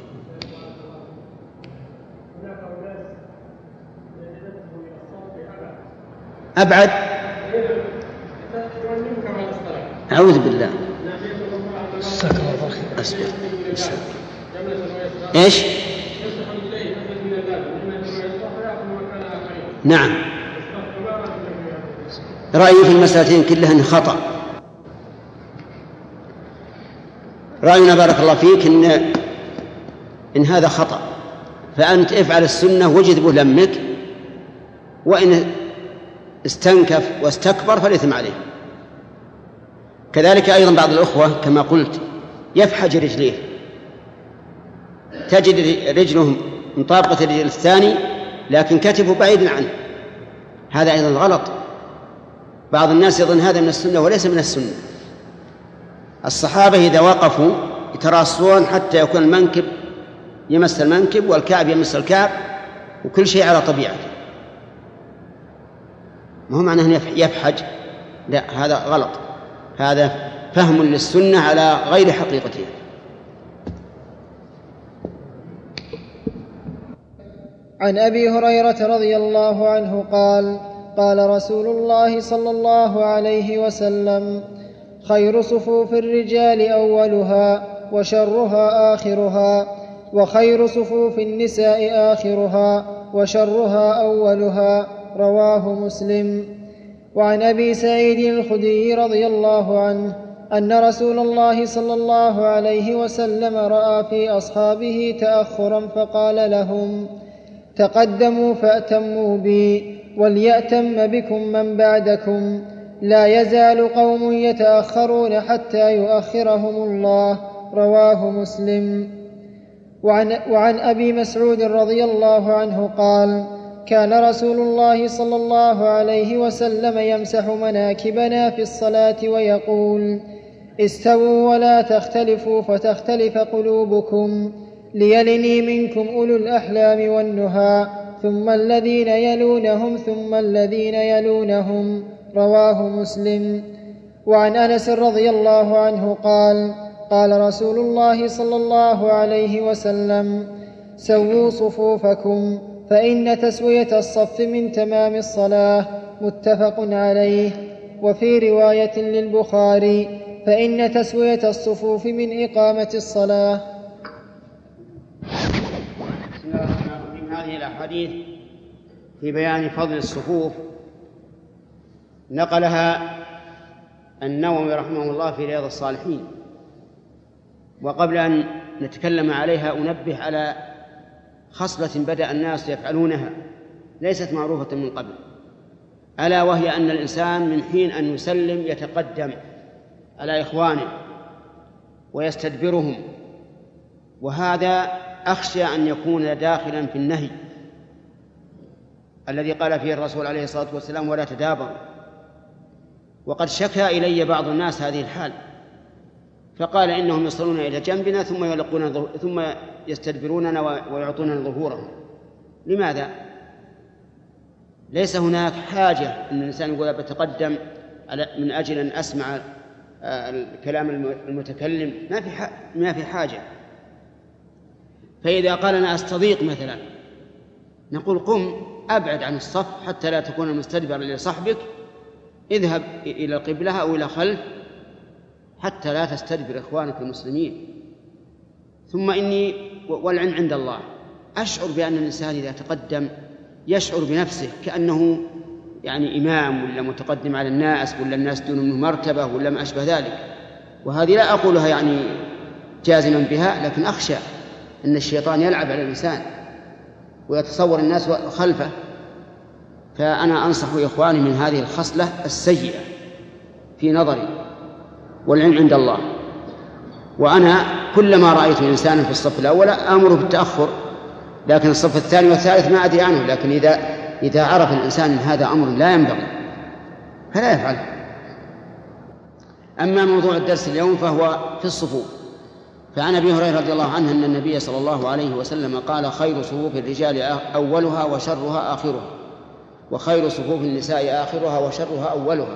أبعد، أعوذ بالله. أصبر. إيش؟ نعم، رأيي في المسألتين كلهن خطأ. رأينا بارك الله فيك إن هذا خطأ، فأنت افعل السنة واجذبه لمك، وإن استنكف واستكبر فالإثم عليه. كذلك أيضا بعض الأخوة كما قلت يفحج رجليه، تجد رجله مطابقة الرجل الثاني لكن كتفه بعيد عنه، هذا أيضا غلط. بعض الناس يظن هذا من السنة وليس من السنة. الصحابة إذا وقفوا يتراصون حتى يكون المنكب يمس المنكب والكعب يمس الكعب، وكل شيء على طبيعته. ما هو معناه يفحج، لا، هذا غلط، هذا فهم للسنة على غير حقيقتها. عن أبي هريرة رضي الله عنه قال: قال رسول الله صلى الله عليه وسلم: خير صفوف الرجال أولها وشرها آخرها، وخير صفوف النساء آخرها وشرها أولها. رواه مسلم. وعن أبي سعيد الخدري رضي الله عنه أن رسول الله صلى الله عليه وسلم رأى في أصحابه تأخرا فقال لهم: تقدموا فأتموا بي، وليأتم بكم من بعدكم، لا يزال قوم يتأخرون حتى يؤخرهم الله. رواه مسلم. وعن أبي مسعود رضي الله عنه قال: كان رسول الله صلى الله عليه وسلم يمسح مناكبنا في الصلاة ويقول: استووا ولا تختلفوا فتختلف قلوبكم، ليلني منكم أولو الأحلام والنهى، ثم الذين يلونهم ثم الذين يلونهم. رواه مسلم. وعن أنس رضي الله عنه قال: قال رسول الله صلى الله عليه وسلم: سووا صفوفكم، فإن تسوية الصف من تمام الصلاة. متفق عليه. وفي رواية للبخاري: فإن تسوية الصفوف من إقامة الصلاة. من هذه الأحاديث في بيان فضل الصفوف نقلها النووي رحمه الله في رياض الصالحين. وقبل أن نتكلم عليها أنبه على خصلة بدأ الناس يفعلونها ليست معروفة من قبل، ألا وهي أن الإنسان من حين أن يسلم يتقدم على إخوانه ويستدبرهم، وهذا أخشى أن يكون داخلا في النهي الذي قال فيه الرسول عليه الصلاة والسلام: ولا تدابروا. وقد شكى إلي بعض الناس هذه الحال، فقال إنهم يصلون إلى جنبنا ثم يستدبروننا ويعطوننا ظهورهم. لماذا؟ ليس هناك حاجة أن الإنسان يقول بتقدم من أجل أن أسمع الكلام المتكلم، ما في حاجة. فإذا قال أنا أستضيق مثلا، نقول قم أبعد عن الصف حتى لا تكون مستدبرا لصحبك، اذهب إلى القبلة أو إلى خلف حتى لا تستدبر إخوانك المسلمين. ثم والعلم عند الله، أشعر بأن الإنسان إذا تقدم يشعر بنفسه كأنه يعني إمام ولا متقدم على الناس، ولا الناس دون منه مرتبة ولا ما أشبه ذلك. وهذه لا أقولها يعني جازما بها، لكن أخشى أن الشيطان يلعب على الإنسان ويتصور الناس خلفه. فأنا أنصح إخواني من هذه الخصلة السيئة في نظري، والعلم عند الله. وأنا كلما رأيت إنسانا في الصف الأول أمره بالتأخر، لكن الصف الثاني والثالث ما أدري عنه. لكن إذا عرف الإنسان أن هذا أمر لا ينبغي فلا يفعله. أما موضوع الدرس اليوم فهو في الصفوف. فعن أبي هريرة رضي الله عنه أن النبي صلى الله عليه وسلم قال: خير صفوف الرجال أولها وشرها آخرها، وخير صفوف النساء آخرها وشرها أولها.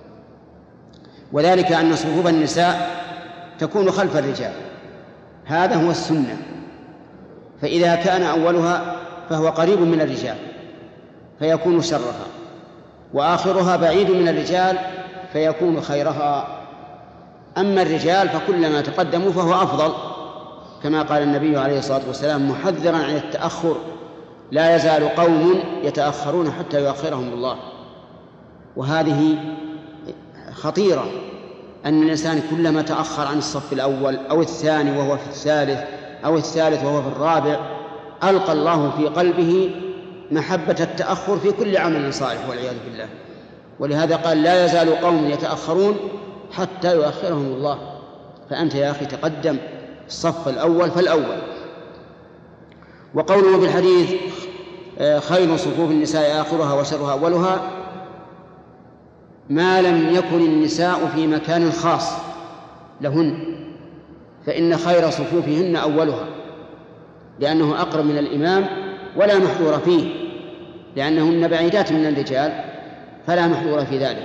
وذلك أن صفوف النساء تكون خلف الرجال، هذا هو السنة. فإذا كان أولها فهو قريب من الرجال فيكون شرها، وآخرها بعيد من الرجال فيكون خيرها. أما الرجال فكلما تقدموا فهو أفضل، كما قال النبي عليه الصلاة والسلام محذرا عن التأخر: لا يزال قوم يتأخرون حتى يؤخرهم الله. وهذه خطيرة، أن الإنسان كلما تأخر عن الصف الأول أو الثاني وهو في الثالث أو الثالث وهو في الرابع ألقى الله في قلبه محبة التأخر في كل عمل صالح والعياذ بالله. ولهذا قال: لا يزال قوم يتأخرون حتى يؤخرهم الله. فأنت يا أخي تقدم الصف الأول فالأول. وقوله بالحديث: خير صفوف النساء آخرها وشرها أولها، ما لم يكن النساء في مكان خاص لهن، فإن خير صفوفهن أولها، لأنه أقرب من الإمام ولا محظور فيه، لأنهن بعيدات من الرجال فلا محظور في ذلك.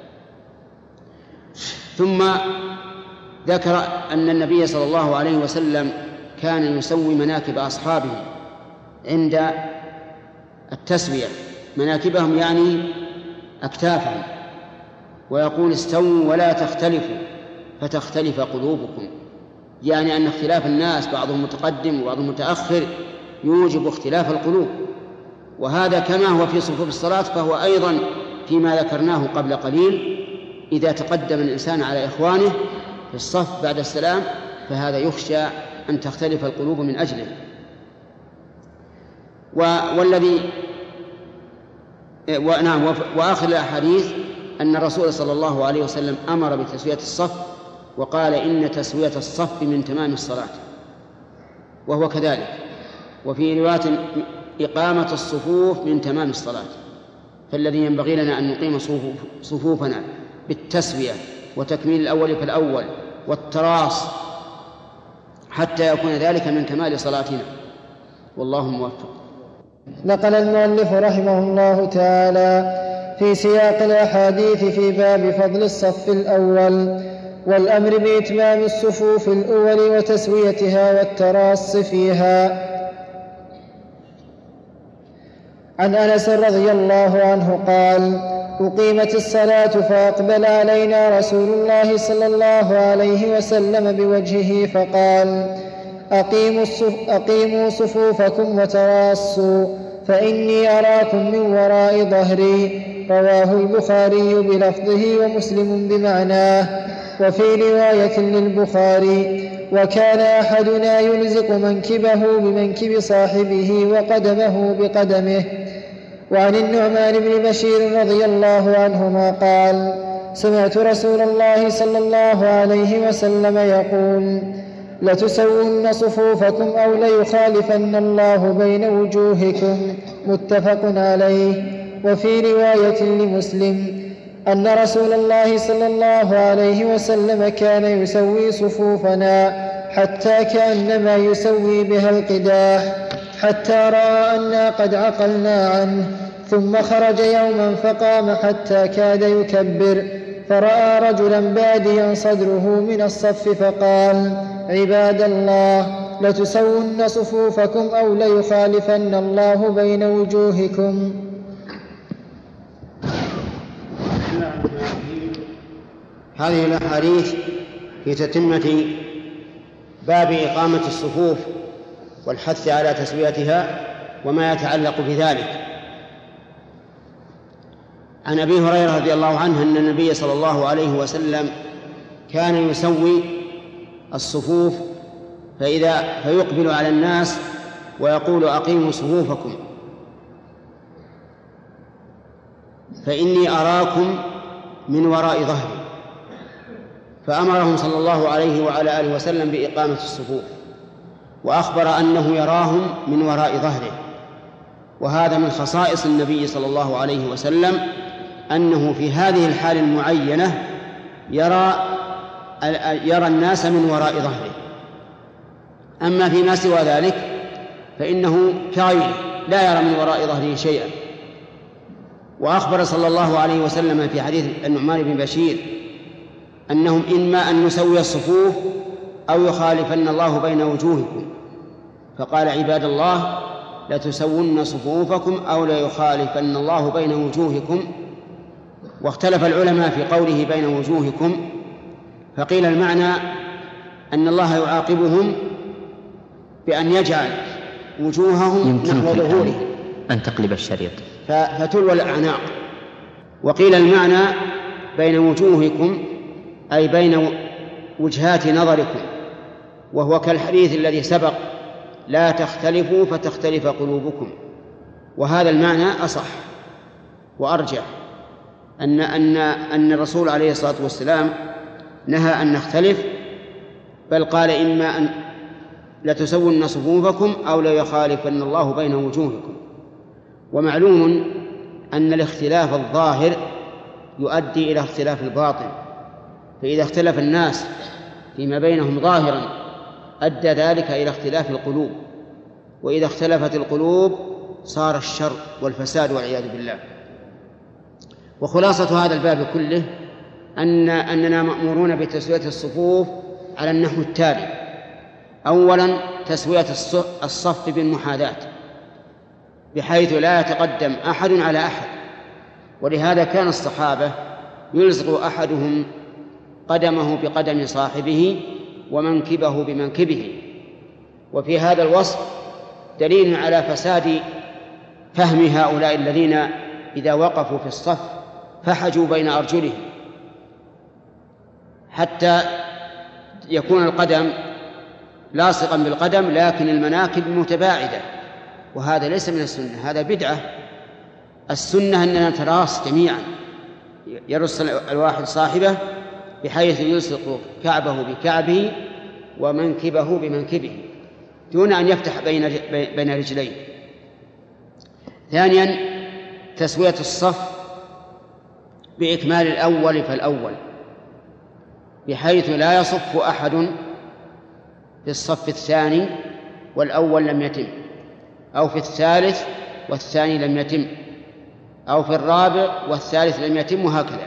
ثم ذكر أن النبي صلى الله عليه وسلم كان يسوي مناكب أصحابه عند التسوية، مناكبهم يعني أكتافهم، ويقول: استووا ولا تختلفوا فتختلف قلوبكم، يعني أن اختلاف الناس بعضهم متقدم وبعضهم متأخر يوجب اختلاف القلوب. وهذا كما هو في صفوف الصلاة فهو أيضا فيما ذكرناه قبل قليل. إذا تقدم الإنسان على إخوانه في الصف بعد السلام فهذا يخشى أن تختلف القلوب من أجله. وآخر الأحاديث أن الرسول صلى الله عليه وسلم أمر بتسوية الصف وقال: إن تسوية الصف من تمام الصلاة، وهو كذلك. وفي رواية: إقامة الصفوف من تمام الصلاة. فالذي ينبغي لنا أن نقيم صفوفنا بالتسوية وتكميل الأول فالأول والتراص حتى يكون ذلك من كمال صلاتنا، والله موفق. نقل المؤلف رحمه الله تعالى في سياق الأحاديث في باب فضل الصف الأول والأمر بإتمام الصفوف الأول وتسويتها والتراص فيها. عن أنس رضي الله عنه قال: أقيمت الصلاة فأقبل علينا رسول الله صلى الله عليه وسلم بوجهه فقال: أقيموا صفوفكم وتراصوا فإني أراكم من وراء ظهري. رواه البخاري بلفظه ومسلم بمعناه. وفي رواية للبخاري: وكان أحدنا يلزق منكبه بمنكب صاحبه وقدمه بقدمه. وعن النعمان بن بشير رضي الله عنهما قال: سمعت رسول الله صلى الله عليه وسلم يقول: لتسوون صفوفكم أو ليخالفن الله بين وجوهكم. متفق عليه. وفي رواية لمسلم أن رسول الله صلى الله عليه وسلم كان يسوي صفوفنا حتى كأنما يسوي بها القداح، حتى رأى أنا قد عقلنا عنه ثم خرج يوما فقام حتى كاد يكبر، فرأى رجلا باديا صدره من الصف فقال: عباد الله، لتسون صفوفكم أو ليخالفن الله بين وجوهكم. هذه الأحاديث في تتمة باب إقامة الصفوف والحث على تسويتها وما يتعلق بذلك. عن أبي هريرة رضي الله عنه أن النبي صلى الله عليه وسلم كان يسوي الصفوف فيقبل على الناس ويقول: أقيموا صفوفكم فإني أراكم من وراء ظهري. فأمرهم صلى الله عليه وعلى آله وسلم بإقامة الصفوف، وأخبر أنه يراهم من وراء ظهره. وهذا من خصائص النبي صلى الله عليه وسلم، أنه في هذه الحال المعينة يرى الناس من وراء ظهره. أما فيما سوى ذلك فإنه كغيره لا يرى من وراء ظهره شيئا. وأخبر صلى الله عليه وسلم في حديث النعمان بن بشير أنهم إما أن نسوي الصفوف أو يخالفن الله بين وجوهكم، فقال: عباد الله، لتسون صفوفكم أو ليخالفن الله بين وجوهكم. واختلف العلماء في قوله بين وجوهكم، فقيل المعنى أن الله يعاقبهم بأن يجعل وجوههم نحو ظهورهم، أن تقلب الشريط فتلوى الأعناق. وقيل المعنى بين وجوهكم أي بين وجهات نظركم، وهو كالحديث الذي سبق: لا تختلفوا فتختلف قلوبكم. وهذا المعنى أصح وأرجح، أن الرسول عليه الصلاة والسلام نهى أن نختلف، بل قال: إما أن لتسون صفوفكم أو ليخالفن الله بين وجوهكم. ومعلوم أن الاختلاف الظاهر يؤدي إلى اختلاف الباطن، فإذا اختلف الناس فيما بينهم ظاهرا أدى ذلك إلى اختلاف القلوب، وإذا اختلفت القلوب صار الشر والفساد والعياذ بالله. وخلاصة هذا الباب كله أننا مأمورون بتسوية الصفوف على النحو التالي: أولا، تسوية الصف بالمحاذاة، بحيث لا يتقدم أحد على أحد. ولهذا كان الصحابة يلصق أحدهم قدمه بقدم صاحبه ومنكبه بمنكبه. وفي هذا الوصف دليل على فساد فهم هؤلاء الذين إذا وقفوا في الصف فحجوا بين أرجلهم حتى يكون القدم لاصقا بالقدم لكن المناكب متباعدة، وهذا ليس من السنة، هذا بدعة. السنة أننا نتراص جميعا، يرص الواحد صاحبه بحيث يلصق كعبه بكعبه ومنكبه بمنكبه دون أن يفتح بين رجلين. ثانيا، تسوية الصف بإكمال الأول فالأول، بحيث لا يصف أحد في الصف الثاني والأول لم يتم، أو في الثالث والثاني لم يتم، أو في الرابع والثالث لم يتم، وهكذا.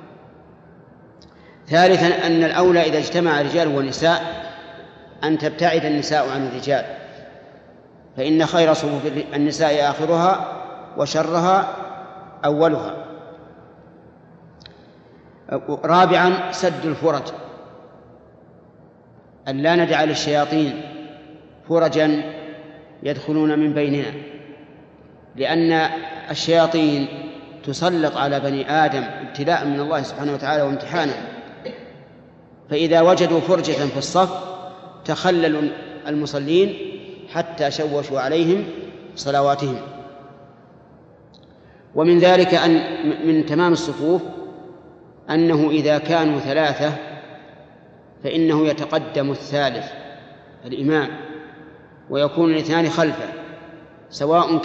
ثالثا، أن الأولى إذا اجتمع رجال ونساء أن تبتعد النساء عن الرجال، فإن خير صفوف النساء آخرها وشرها أولها. رابعا، سد الفرج، أن لا ندع للشياطين فرجا يدخلون من بيننا، لأن الشياطين تسلط على بني آدم ابتلاء من الله سبحانه وتعالى وامتحانا، فإذا وجدوا فرجة في الصف تخللوا المصلين حتى شوشوا عليهم صلواتهم. ومن ذلك أن من تمام الصفوف أنه إذا كانوا ثلاثة فإنه يتقدم الثالث الإمام ويكون الاثنان خلفه، سواء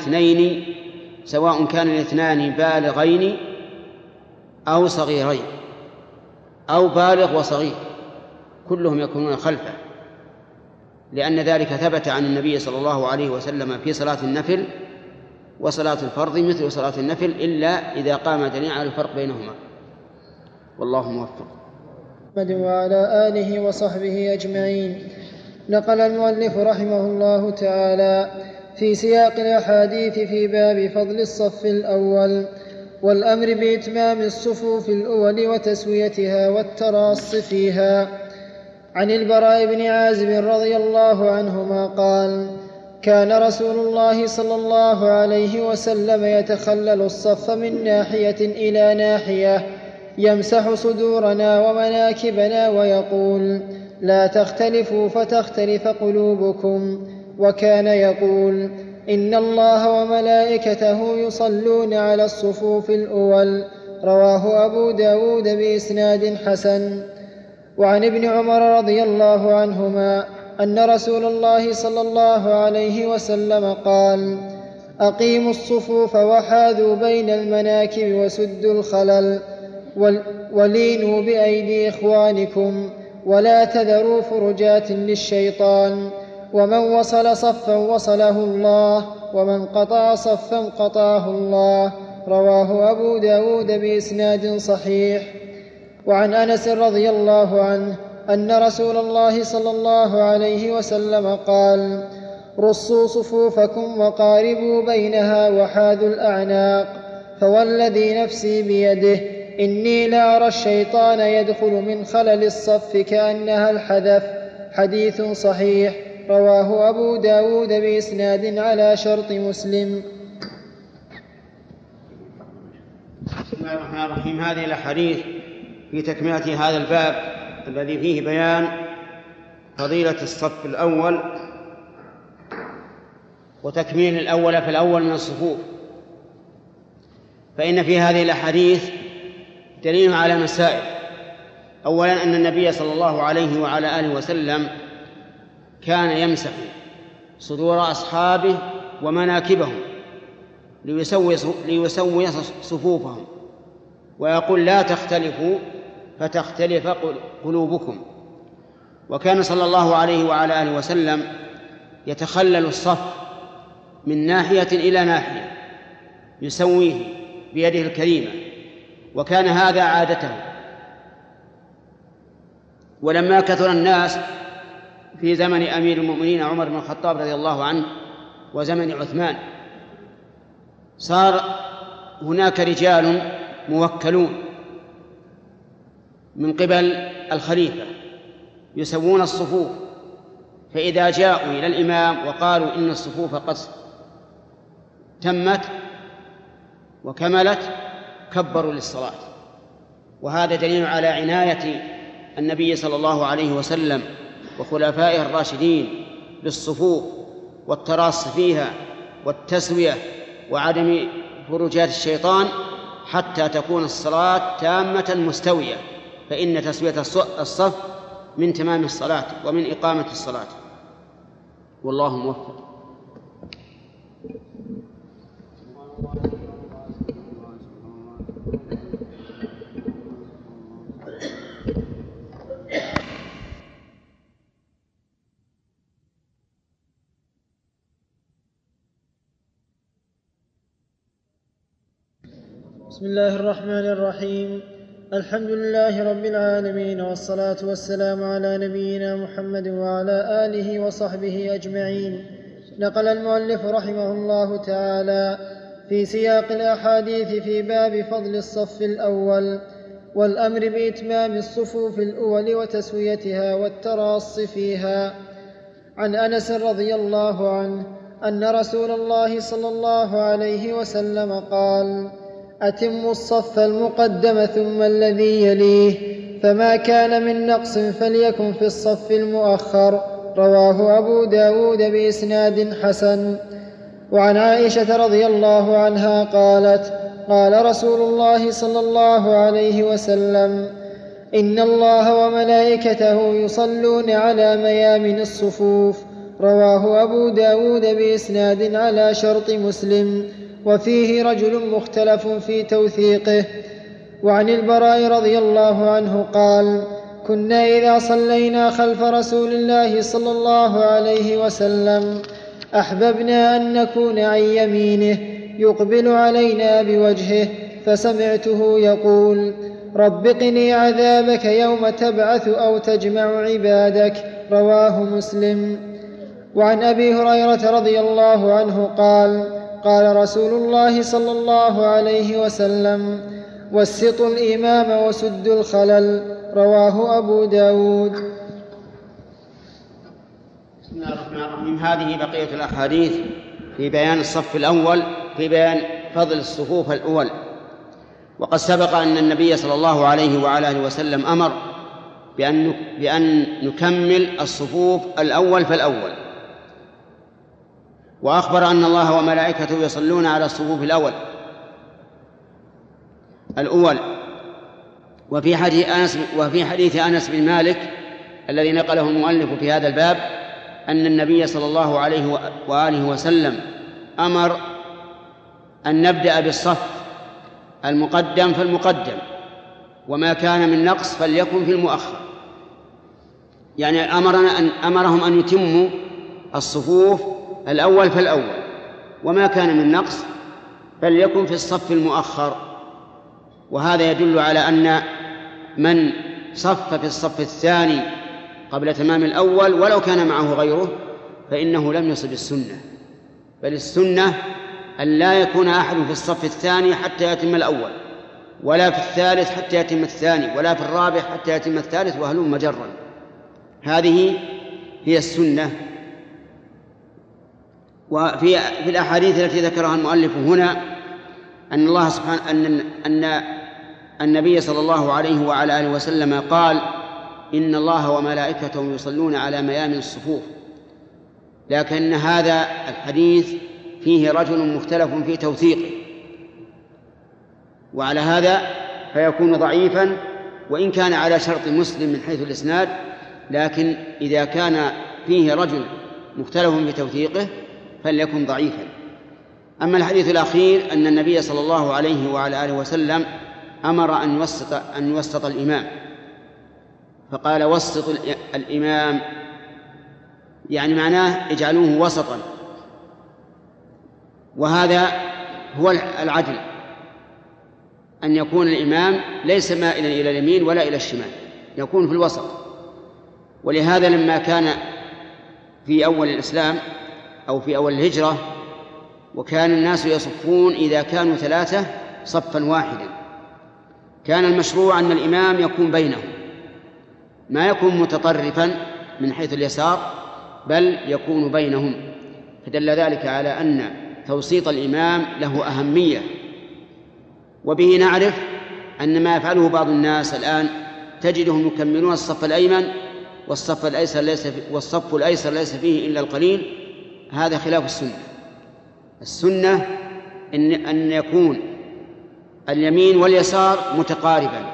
كان الاثنان بالغين أو صغيرين أو بالغ وصغير، كلهم يكونون خلفه، لأن ذلك ثبت عن النبي صلى الله عليه وسلم في صلاة النفل وصلاة الفرض مثل صلاة النفل إلا إذا قام دليل على الفرق بينهما. والله موفق. وعلى آله وصحبه أجمعين. نقل المؤلف رحمه الله تعالى في سياق الأحاديث في باب فضل الصف الأول والأمر بإتمام الصفوف الأول وتسويتها والتراص فيها عن البراء بن عازب رضي الله عنهما قال: كان رسول الله صلى الله عليه وسلم يتخلل الصف من ناحية إلى ناحية يمسح صدورنا ومناكبنا ويقول: لا تختلفوا فتختلف قلوبكم. وكان يقول: إن الله وملائكته يصلون على الصفوف الأول. رواه أبو داود بإسناد حسن. وعن ابن عمر رضي الله عنهما أن رسول الله صلى الله عليه وسلم قال: أقيموا الصفوف وحاذوا بين المناكب وسدوا الخلل ولينوا بأيدي إخوانكم ولا تذروا فرجات للشيطان. ومن وصل صفا وصله الله ومن قطع صفا قطعه الله. رواه أبو داود بإسناد صحيح. وعن أنس رضي الله عنه أن رسول الله صلى الله عليه وسلم قال: رصوا صفوفكم وقاربوا بينها وحاذوا الأعناق. فوالذي نفسي بيده إني لأرى الشيطان يدخل من خلل الصف كأنها الحذف. حديث صحيح. رواه أبو داود بإسناد على شرط مسلم. بسم الله الرحمن الرحيم. هذه الأحاديث في تكملة هذا الباب الذي فيه بيان فضيلة الصف الأول وتكميل الأول في الأول من الصفوف. فإن في هذه الأحاديث دليل على مسائل. أولا أن النبي صلى الله عليه وعلى آله وسلم كان يمسح صدور أصحابه ومناكبهم ليسوي صفوفهم ويقول: لا تختلفوا فتختلف قلوبكم. وكان صلى الله عليه وعلى آله وسلم يتخلل الصف من ناحية إلى ناحية يسويه بيده الكريمة، وكان هذا عادته. ولما كثر الناس في زمن أمير المؤمنين عمر بن الخطاب رضي الله عنه وزمن عثمان صار هناك رجال موكلون من قبل الخليفة يسوون الصفوف، فإذا جاءوا إلى الإمام وقالوا إن الصفوف قد تمت وكملت كبروا للصلاة. وهذا دليل على عناية النبي صلى الله عليه وسلم وخلفائه الراشدين بالصفوف والتراص فيها والتسوية وعدم فرجات الشيطان حتى تكون الصلاة تامة مستوية، فإن تسوية الصف من تمام الصلاة ومن إقامة الصلاة. والله موفق. بسم الله الرحمن الرحيم. الحمد لله رب العالمين، والصلاة والسلام على نبينا محمد وعلى آله وصحبه أجمعين. نقل المؤلف رحمه الله تعالى في سياق الأحاديث في باب فضل الصف الأول والأمر بإتمام الصفوف الأول وتسويتها والتراص فيها عن أنس رضي الله عنه أن رسول الله صلى الله عليه وسلم قال: أتموا الصف المقدم ثم الذي يليه، فما كان من نقص فليكن في الصف المؤخر. رواه أبو داود بإسناد حسن. وعن عائشة رضي الله عنها قالت: قال رسول الله صلى الله عليه وسلم: إن الله وملائكته يصلون على ميامن الصفوف. رواه أبو داود بإسناد على شرط مسلم، وفيه رجل مختلف في توثيقه. وعن البراء رضي الله عنه قال: كنا إذا صلينا خلف رسول الله صلى الله عليه وسلم أحببنا أن نكون عن يمينه، يقبل علينا بوجهه، فسمعته يقول: رب قني عذابك يوم تبعث أو تجمع عبادك. رواه مسلم. وعن أبي هريرة رضي الله عنه قال: قال رسول الله صلى الله عليه وسلم: وسطوا الإمام وسدوا الخلل. رواه أبو داود. بسم الله الرحمن الرحيم. هذه بقية الأحاديث في بيان الصف الأول، في بيان فضل الصفوف الأول. وقد سبق أن النبي صلى الله عليه وعلى آله وسلم أمر بأن نكمل الصفوف الأول فالأول، وأخبر أن الله وملائكته يصلون على الصفوف الأول. وفي حديث أنس بن مالك الذي نقله المؤلف في هذا الباب أن النبي صلى الله عليه وآله وسلم أمر أن نبدأ بالصف المقدم فالمقدم، وما كان من نقص فليكن في المؤخر. يعني أمرهم أن يتموا الصفوف الأول فالأول، وما كان من نقص فليكن في الصف المؤخر. وهذا يدل على أن من صف في الصف الثاني قبل تمام الأول ولو كان معه غيره فإنه لم يصب السنة، بل السنة أن لا يكون أحد في الصف الثاني حتى يتم الأول، ولا في الثالث حتى يتم الثاني، ولا في الرابع حتى يتم الثالث، وهلم مجرا. هذه هي السنة. وفي الأحاديث التي ذكرها المؤلف هنا أن الله سبحانه أن النبي صلى الله عليه وعلى آله وسلم قال: إن الله وملائكته يصلون على ميامن الصفوف. لكن هذا الحديث فيه رجل مختلف في توثيقه، وعلى هذا فيكون ضعيفا وإن كان على شرط مسلم من حيث الإسناد، لكن إذا كان فيه رجل مختلف في توثيقه فليكن ضعيفا. أما الحديث الأخير أن النبي صلى الله عليه وعلى آله وسلم أمر أن يوسط الإمام، فقال: وسط الإمام، يعني معناه اجعلوه وسطا. وهذا هو العدل، أن يكون الإمام ليس مائلا إلى اليمين ولا إلى الشمال، يكون في الوسط. ولهذا لما كان في أول الإسلام أو في أول الهجرة وكان الناس يصفون إذا كانوا 3 صفا واحدا، كان المشروع أن الإمام يكون بينهم، ما يكون متطرفا من حيث اليسار، بل يكون بينهم. فدل ذلك على أن توسيط الإمام له أهمية. وبه نعرف أن ما يفعله بعض الناس الآن تجدهم يكملون الصف الأيمن والصف الأيسر ليس فيه إلا القليل. هذا خلاف السنة. السنة أن يكون اليمين واليسار متقاربا،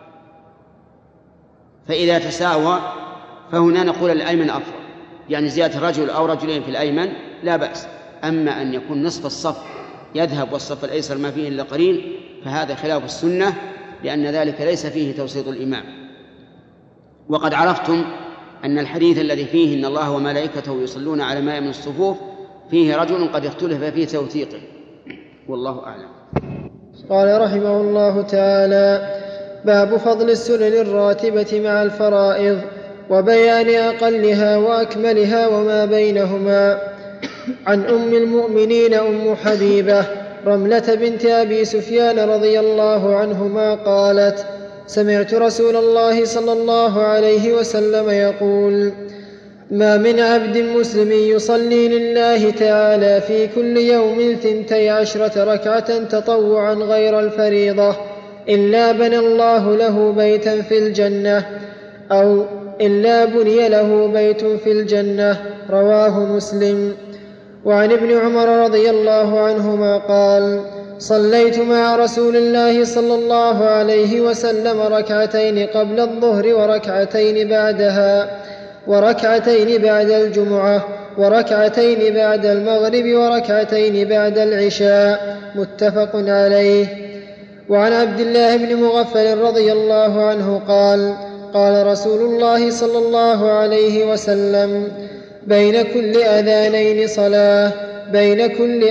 فإذا تساوى فهنا نقول الأيمن أفضل، يعني زيادة رجل أو رجلين في الأيمن لا بأس. أما أن يكون نصف الصف يذهب والصف الأيسر ما فيه إلا قليل فهذا خلاف السنة، لأن ذلك ليس فيه توسيط الإمام. وقد عرفتم أن الحديث الذي فيه إن الله وملائكته يصلون على ميامن الصفوف فيه رجل قد اختلف في توثيقه، والله أعلم. قال رحمه الله تعالى: باب فضل السنن الراتبة مع الفرائض وبيان أقلها وأكملها وما بينهما. عن أم المؤمنين أم حبيبة رملة بنت أبي سفيان رضي الله عنهما قالت: سمعت رسول الله صلى الله عليه وسلم يقول: ما من عبد مسلم يصلي لله تعالى في كل يوم 12 ركعة تطوعا غير الفريضة إلا بنى الله له بيتا في الجنة، أو إلا بني له بيت في الجنة. رواه مسلم. وعن ابن عمر رضي الله عنهما قال: صليت مع رسول الله صلى الله عليه وسلم 2 قبل الظهر وركعتين بعدها، وركعتين بعد الجمعة، وركعتين بعد المغرب، وركعتين بعد العشاء. متفق عليه. وعن عبد الله بن مغفل رضي الله عنه قال: قال رسول الله صلى الله عليه وسلم: بين كل أذانين صلاة، بين كل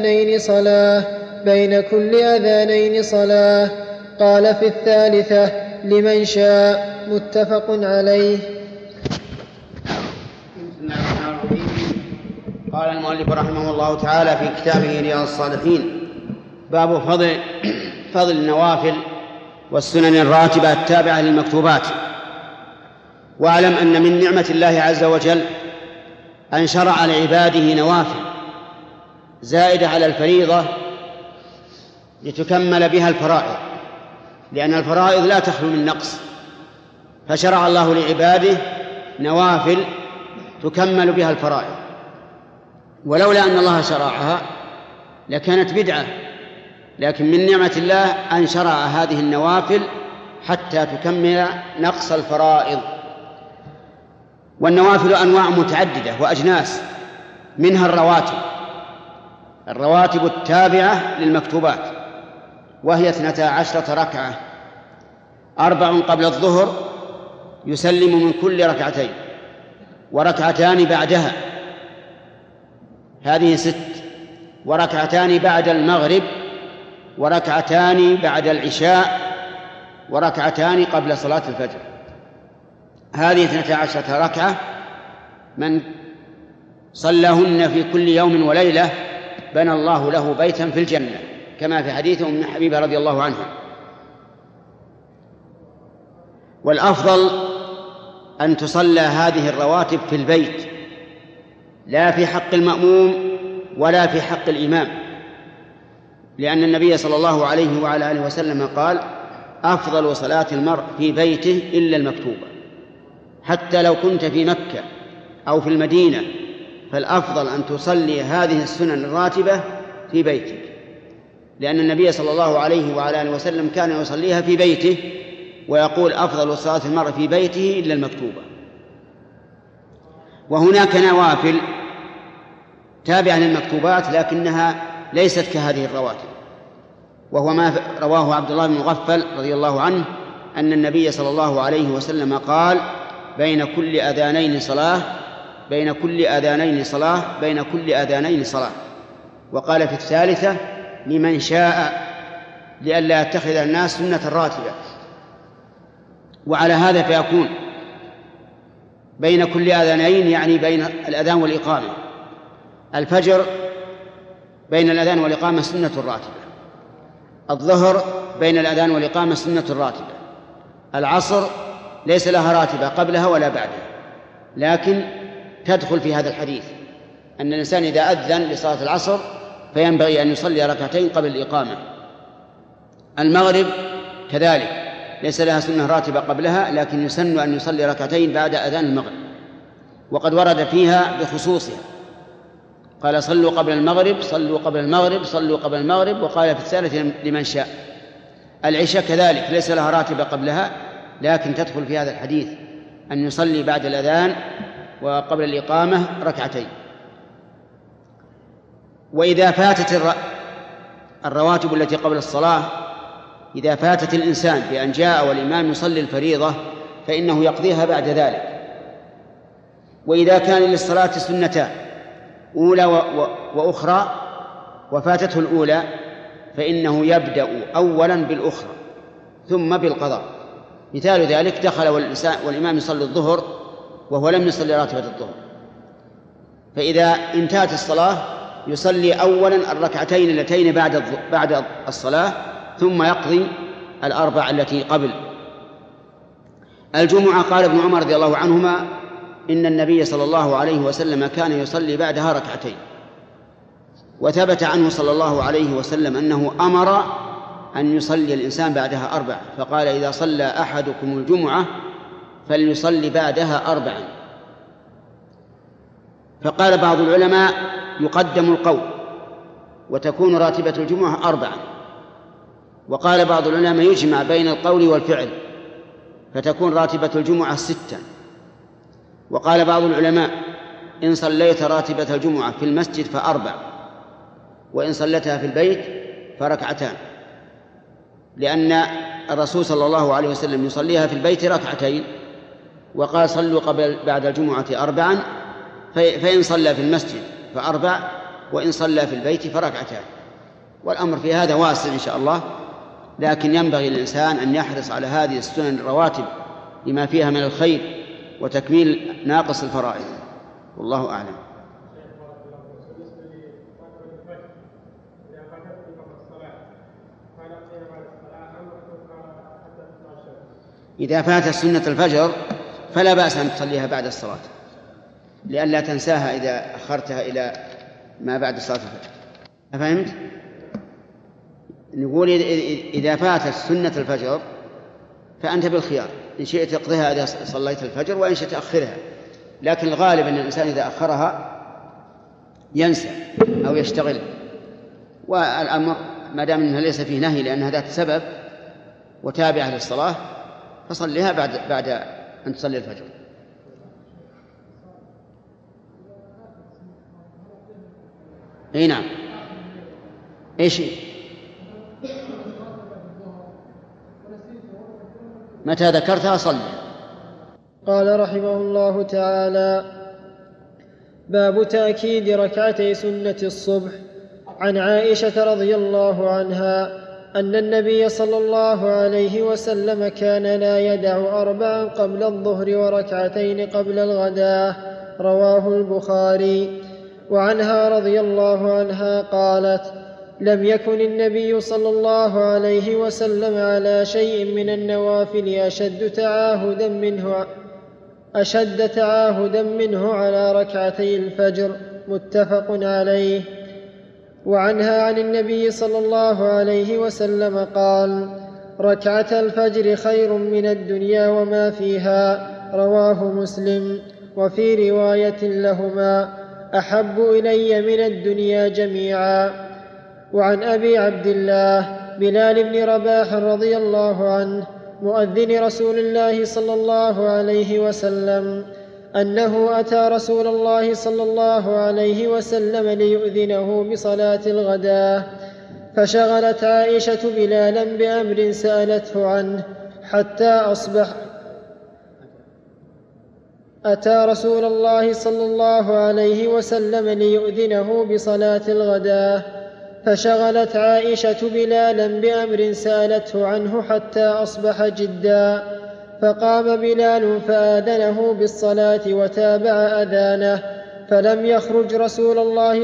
أذانين صلاة. قال في الثالثة لمن شاء. متفق عليه. قال المؤلف رحمه الله تعالى في كتابه رياض الصالحين: باب فضل النوافل والسنن الراتبة التابعة للمكتوبات. واعلم أن من نعمة الله عز وجل أن شرع لعباده نوافل زائدة على الفريضة لتكمل بها الفرائض، لأن الفرائض لا تخلو من نقص، فشرع الله لعباده نوافل تكمل بها الفرائض. ولولا أن الله شرعها لكانت بدعة، لكن من نعمة الله أن شرع هذه النوافل حتى تكمل نقص الفرائض. والنوافل أنواع متعددة وأجناس، منها الرواتب التابعة للمكتوبات، وهي 12 ركعة: 4 قبل الظهر يسلم من كل ركعتين، وركعتان بعدها هذه 6، وركعتان بعد المغرب، وركعتان بعد العشاء، وركعتان قبل صلاة الفجر. هذه 12 ركعة من صلىهن في كل يوم وليلة بنى الله له بيتا في الجنة، كما في حديث أم حبيبة رضي الله عنها. والأفضل أن تصلى هذه الرواتب في البيت، لا في حق المأموم ولا في حق الإمام، لأن النبي صلى الله عليه وعلى آله وسلم قال: أفضل صلاة المرء في بيته إلا المكتوبة. حتى لو كنت في مكة أو في المدينة فالأفضل أن تصلي هذه السنن الراتبة في بيتك، لأن النبي صلى الله عليه وعلى آله وسلم كان يصليها في بيته ويقول: أفضل صلاة المرء في بيته إلا المكتوبة. وهناك نوافل تابعة للمكتوبات لكنها ليست كهذه الرواتب، وهو ما رواه عبد الله بن مغفل رضي الله عنه أن النبي صلى الله عليه وسلم قال: بين كل أذانين صلاة، بين كل أذانين صلاة، بين كل أذانين صلاة. وقال في الثالثة لمن شاء، لئلا يتخذ الناس سنة راتبة. وعلى هذا فيكون بين كل أذانين يعني بين الأذان والإقامة. الفجر بين الأذان والإقامة سنة راتبة، الظهر بين الأذان والإقامة سنة راتبة، العصر ليس لها راتبة قبلها ولا بعدها، لكن تدخل في هذا الحديث أن الإنسان إذا أذن لصلاة العصر فينبغي أن يصلي ركعتين قبل الإقامة. المغرب كذلك ليس لها سنة راتبة قبلها، لكن يسن أن يصلي ركعتين بعد أذان المغرب، وقد ورد فيها بخصوصها، قال: صلوا قبل المغرب، صلوا قبل المغرب، صلوا قبل المغرب. وقال في الثالث لمن شاء. العشاء كذلك ليس لها راتبة قبلها، لكن تدخل في هذا الحديث أن يصلي بعد الأذان وقبل الإقامة ركعتين. وإذا فاتت الرواتب التي قبل الصلاة، إذا فاتت الإنسان بأن جاء والإمام يصلي الفريضة فإنه يقضيها بعد ذلك. وإذا كان للصلاة سنتان، أولى وأخرى، وفاتته الأولى، فإنه يبدأ أولا بالأخرى ثم بالقضاء. مثال ذلك: دخل والإمام يصلي الظهر وهو لم يصلي راتبة الظهر، فإذا انتهت الصلاة يصلي أولا الركعتين اللتين بعد الصلاة، ثم يقضي الأربع التي قبل. الجمعة قال ابن عمر رضي الله عنهما إن النبي صلى الله عليه وسلم كان يصلي بعدها ركعتين، وثبت عنه صلى الله عليه وسلم أنه أمر أن يصلي الإنسان بعدها 4، فقال: إذا صلى أحدكم الجمعة فليصلي بعدها 4. فقال بعض العلماء: يقدم القول وتكون راتبة الجمعة 4. وقال بعض العلماء: يجمع بين القول والفعل فتكون راتبة الجمعة 6. وقال بعض العلماء: إن صليت راتبة الجمعة في المسجد ف4، وإن صليتها في البيت فركعتان، لأن الرسول صلى الله عليه وسلم يصليها في البيت ركعتين، وقال: صلوا بعد الجمعة 4، فإن صلى في المسجد ف4 وإن صلى في البيت فركعتان. والأمر في هذا واسع إن شاء الله، لكن ينبغي للإنسان أن يحرص على هذه السنن الرواتب لما فيها من الخير وتكميل ناقص الفرائض، والله أعلم. إذا فات سنة الفجر فلا بأس أن تصليها بعد الصلاة، لئلا تنساها إذا أخرتها إلى ما بعد صلاة الفجر. أفهمت؟ نقول إذا فاتت سنة الفجر فأنت بالخيار، إن شئت تقضيها إذا صليت الفجر وإن شئت تأخرها، لكن الغالب أن الإنسان إذا أخرها ينسى أو يشتغل، والأمر ما دام أنها ليس فيه نهي لأنها ذات سبب وتابعة للصلاة فصليها بعد أن تصلي الفجر. أي نعم. إيش متى ذكرتها صلي. قال رحمه الله تعالى: باب تأكيد ركعتي سنة الصبح. عن عائشة رضي الله عنها أن النبي صلى الله عليه وسلم كان لا يدع 4 قبل الظهر وركعتين قبل الغداة، رواه البخاري. وعنها رضي الله عنها قالت: لم يكن النبي صلى الله عليه وسلم على شيء من النوافل أشد تعاهدا منه على ركعتي الفجر، متفق عليه. وعنها عن النبي صلى الله عليه وسلم قال: ركعة الفجر خير من الدنيا وما فيها، رواه مسلم. وفي رواية لهما: أحب إلي من الدنيا جميعا. وعن أبي عبد الله بلال بن رباح رضي الله عنه مؤذن رسول الله صلى الله عليه وسلم أنه أتى رسول الله صلى الله عليه وسلم ليؤذنه بصلاة الغداة، فشغلت عائشة بلالا بأمر سألته عنه حتى أصبح. أتى رسول الله صلى الله عليه وسلم ليؤذنه بصلاة الغداة، فشغلت عائشة بلالا بأمر سألته عنه حتى أصبح جدا، فقام بلال فآذنه بالصلاة وتابع أذانه، فلم يخرج رسول الله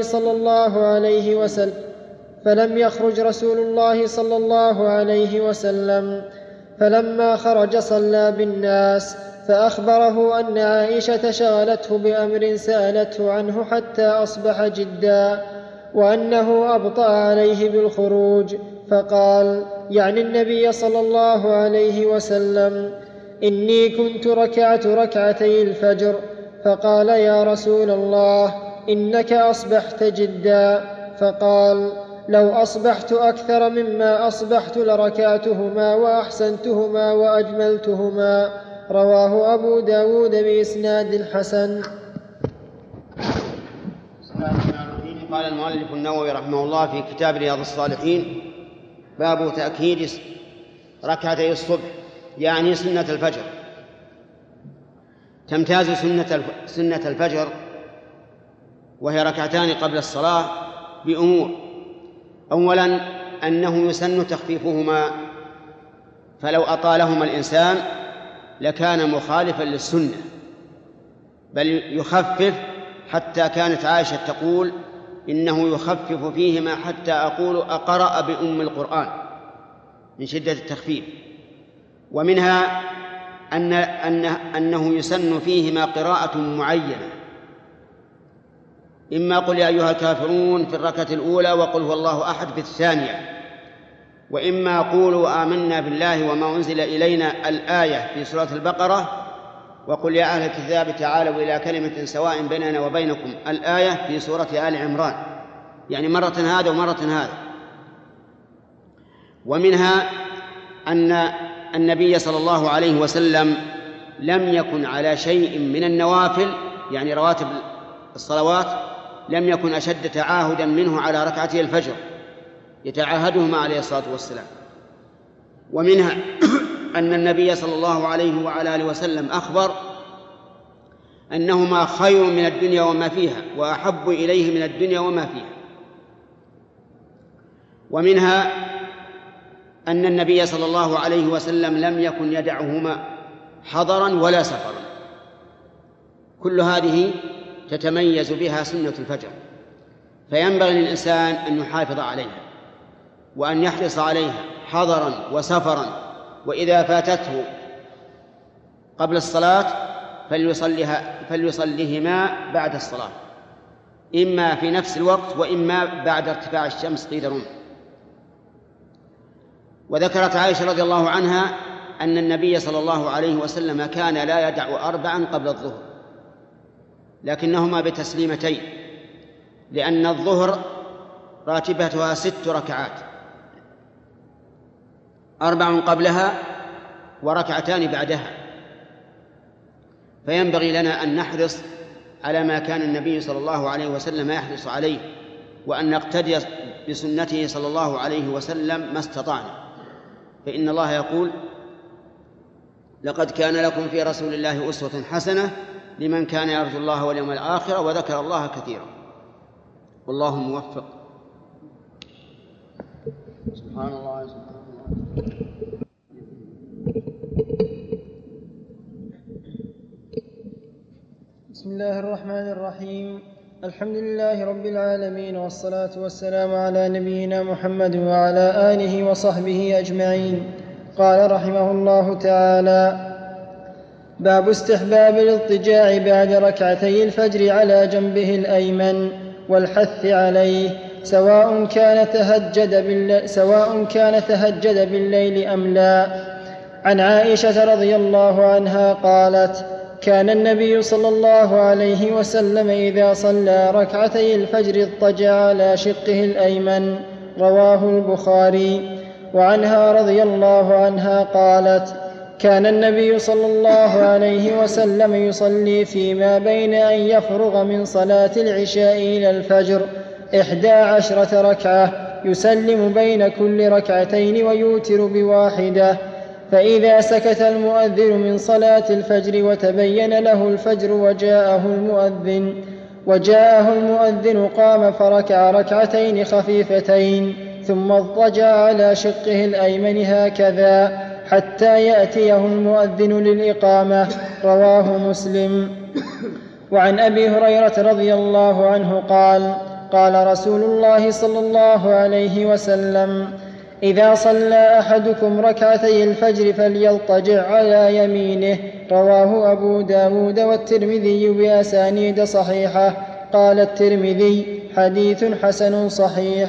صلى الله عليه وسلم. فلما خرج صلى بالناس، فأخبره أن عائشة شغلته بأمر سألته عنه حتى أصبح جدا، وأنه أبطأ عليه بالخروج، فقال يعني النبي صلى الله عليه وسلم: إني كنت ركعت ركعتي الفجر. فقال: يا رسول الله إنك أصبحت جدا. فقال: لو أصبحت أكثر مما أصبحت لركعتهما وأحسنتهما وأجملتهما، رواه أبو داود بإسناد حسن. قال المؤلف النووي رحمه الله في كتاب رياض الصالحين: باب تأكيد ركعتي الصبح، يعني سنة الفجر. تمتاز سنة الفجر وهي ركعتان قبل الصلاة بأمور: أولا أنه يسن تخفيفهما، فلو أطالهما الإنسان لكان مخالفا للسنة، بل يخفف، حتى كانت عائشة تقول: إنه يخفف فيهما حتى أقول أقرأ بأم القرآن من شدة التخفيف. ومنها أنه يسن فيهما قراءة معينة، إما قل يا أيها الكافرون في الركعة الأولى وقل هو الله أحد في الثانية، وإما قولوا آمنا بالله وما أنزل إلينا الآية في سورة البقرة، وقل يا أهل الكتاب تعالوا إلى كلمة سواء بيننا وبينكم الآية في سورة آل عمران، يعني مرة هذا ومرة هذا. ومنها أن النبي صلى الله عليه وسلم لم يكن على شيء من النوافل، يعني رواتب الصلوات، لم يكن أشد تعاهدا منه على ركعتي الفجر، يتعاهدهما عليه الصلاة والسلام. ومنها أن النبي صلى الله عليه وعلى آله وسلم أخبر أنهما خير من الدنيا وما فيها وأحب إليه من الدنيا وما فيها. ومنها أن النبي صلى الله عليه وسلم لم يكن يدعهما حضرا ولا سفرا. كل هذه تتميز بها سنة الفجر، فينبغي للإنسان أن يحافظ عليها وأن يحرص عليها حضرا وسفرا، وإذا فاتته قبل الصلاة فليصليهما بعد الصلاة، إما في نفس الوقت وإما بعد ارتفاع الشمس قيد رمح. وذكرت عائشة رضي الله عنها أن النبي صلى الله عليه وسلم كان لا يدع 4 قبل الظهر، لكنهما بتسليمتين، لأن الظهر راتبتها 6 ركعات، 4 قبلها وركعتان بعدها. فينبغي لنا أن نحرص على ما كان النبي صلى الله عليه وسلم يحرص عليه، وأن نقتدي بسنته صلى الله عليه وسلم ما استطعنا. فإن الله يقول: لقد كان لكم في رسول الله أسوة حسنة لمن كان يرجو الله واليوم الآخر وذكر الله كثيرا. والله موفق. سبحان الله. بسم الله الرحمن الرحيم. الحمد لله رب العالمين، والصلاة والسلام على نبينا محمد وعلى آله وصحبه أجمعين. قال رحمه الله تعالى: باب استحباب الاضطجاع بعد ركعتي الفجر على جنبه الأيمن والحث عليه، سواء كان تهجد بالليل أم لا. عن عائشة رضي الله عنها قالت: كان النبي صلى الله عليه وسلم إذا صلى ركعتي الفجر اضطجع على شقه الأيمن. رواه البخاري. وعنها رضي الله عنها قالت: كان النبي صلى الله عليه وسلم يصلي فيما بين أن يفرغ من صلاة العشاء إلى الفجر 11 ركعة، يسلم بين كل ركعتين ويوتر ب1، فإذا سكت المؤذن من صلاة الفجر وتبين له الفجر وجاءه المؤذن قام فركع ركعتين خفيفتين، ثم اضطجع على شقه الأيمن هكذا حتى يأتيه المؤذن للإقامة. رواه مسلم. وعن أبي هريرة رضي الله عنه قال: قال رسول الله صلى الله عليه وسلم: إذا صلى أحدكم ركعتي الفجر فليضطجع على يمينه. رواه أبو داود والترمذي بأسانيد صحيحة. قال الترمذي: حديث حسن صحيح.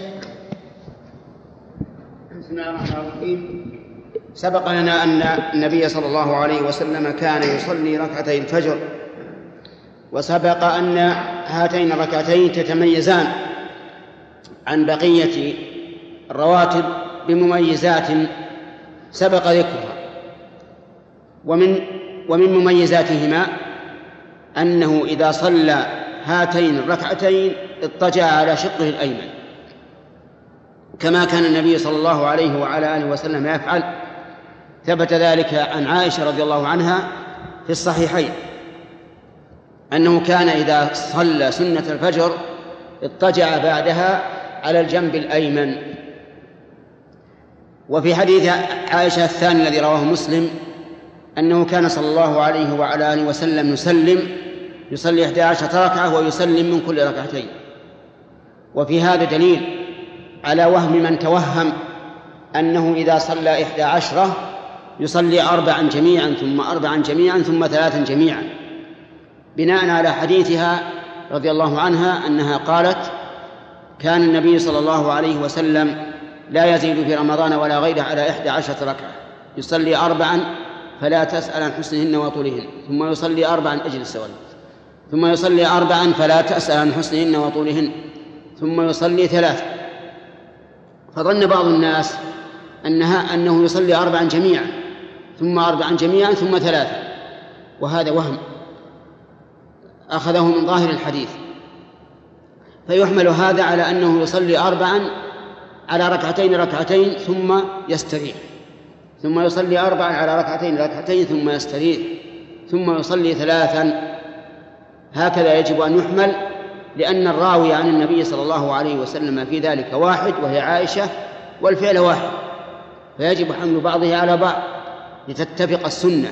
بسم الله الرحمن الرحيم. سبق لنا أن النبي صلى الله عليه وسلم كان يصلي ركعتي الفجر، وسبق أن هاتين الركعتين تتميزان عن بقية الرواتب بمميزات سبق ذكرها. ومن مميزاتهما أنه إذا صلى هاتين الركعتين اضطجع على شقه الأيمن، كما كان النبي صلى الله عليه وعلى آله وسلم يفعل. ثبت ذلك عن عائشة رضي الله عنها في الصحيحين أنه كان إذا صلى سنة الفجر اضطجع بعدها على الجنب الأيمن. وفي حديث عائشة الثاني الذي رواه مسلم أنه كان صلى الله عليه وعلى آله وسلم يصلي 11 ركعة ويسلم من كل ركعتين. وفي هذا دليل على وهم من توهم أنه إذا صلى 11 يصلي 4 جميعا ثم 4 جميعا ثم 3 جميعا، بناء على حديثها رضي الله عنها أنها قالت: كان النبي صلى الله عليه وسلم لا يزيد في رمضان ولا غيره على 11 ركعة، يصلي 4 فلا تسأل عن حسنهن وطولهن، ثم يصلي 4 أجلس سوالف، ثم يصلي 4 فلا تسأل عن حسنهن وطولهن، ثم يصلي 3. فظن بعض الناس أنه يصلي 4 جميعا ثم 4 جميعا ثم 3، وهذا وهم أخذه من ظاهر الحديث. فيحمل هذا على أنه يصلي 4 على ركعتين ثم يستريح، ثم يصلي 4 على ركعتين ثم يستريح، ثم يصلي 3 هكذا يجب أن يحمل، لأن الراوي عن النبي صلى الله عليه وسلم في ذلك واحد وهي عائشة، والفعل واحد، فيجب حمل بعضه على بعض لتتفق السنة.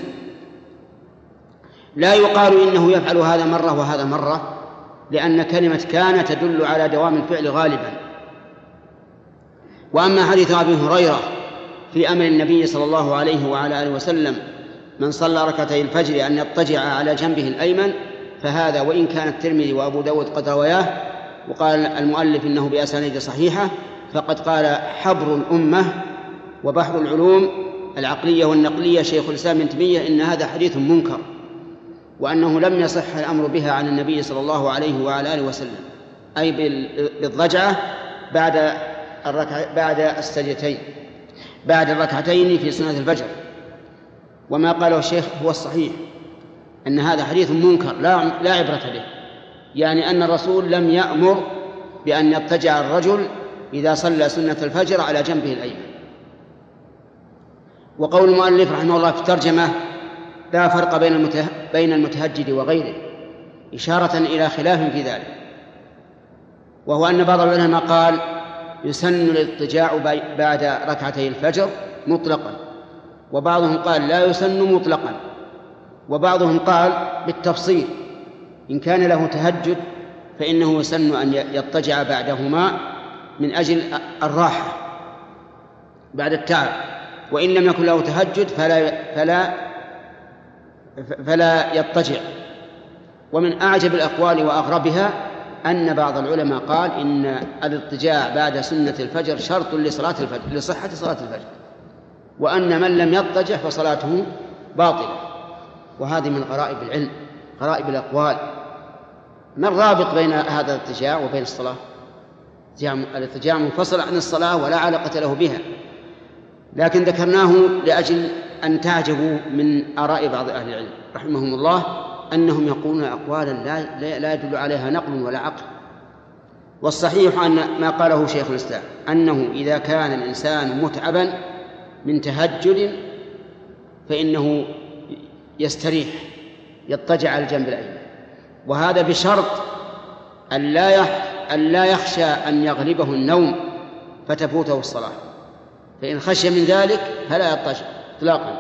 لا يقال إنه يفعل هذا مرة وهذا مرة، لأن كلمة كان تدل على دوام الفعل غالبا. وأما حديث أبي هريرة في أمر النبي صلى الله عليه وعلى آله وسلم من صلى ركعتي الفجر أن يضطجع على جنبه الأيمن، فهذا وإن كان الترمذي وأبو داود قد روياه، وقال المؤلف إنه بأسانيد صحيحة، فقد قال حبر الأمة وبحر العلوم العقلية والنقلية شيخ الإسلام ابن تيمية إن هذا حديث منكر، وأنه لم يصح الأمر بها عن النبي صلى الله عليه وعلى آله وسلم، أي بالضجعة بعد السجدتين، بعد الركعتين في سنة الفجر. وما قاله الشيخ هو الصحيح، أن هذا حديث منكر لا عبرة به، يعني أن الرسول لم يأمر بأن يضطجع الرجل إذا صلى سنة الفجر على جنبه الأيمن. وقول المؤلف رحمه الله في الترجمة لا فرق بين المتهجد وغيره، إشارة إلى خلاف في ذلك، وهو أن بعض العلماء قال يسن الاضطجاع بعد ركعتي الفجر مطلقا، وبعضهم قال لا يسن مطلقا، وبعضهم قال بالتفصيل، إن كان له تهجد فإنه يسن أن يضطجع بعدهما من أجل الراحة بعد التعب، وإن لم يكن له تهجد فلا يضطجع. ومن أعجب الأقوال وأغربها أن بعض العلماء قال إن الاضطجاع بعد سنة الفجر شرط لصحة صلاة الفجر، وأن من لم يضطجع فصلاته باطلة. وهذه من غرائب العلم، غرائب الأقوال. ما الرابط بين هذا الاضطجاع وبين الصلاة؟ الاضطجاع منفصل عن الصلاة ولا علاقة له بها، لكن ذكرناه لأجل أن تعجبوا من آراء بعض أهل العلم رحمهم الله، أنهم يقولون أقوالا لا يدل عليها نقل ولا عقل. والصحيح أن ما قاله شيخ الإسلام أنه إذا كان الإنسان متعبا من تهجد فإنه يستريح يضطجع على الجنب الأيمن، وهذا بشرط أن لا يخشى أن يغلبه النوم فتفوته الصلاة، فإن خشي من ذلك فلا يضطجع إطلاقا.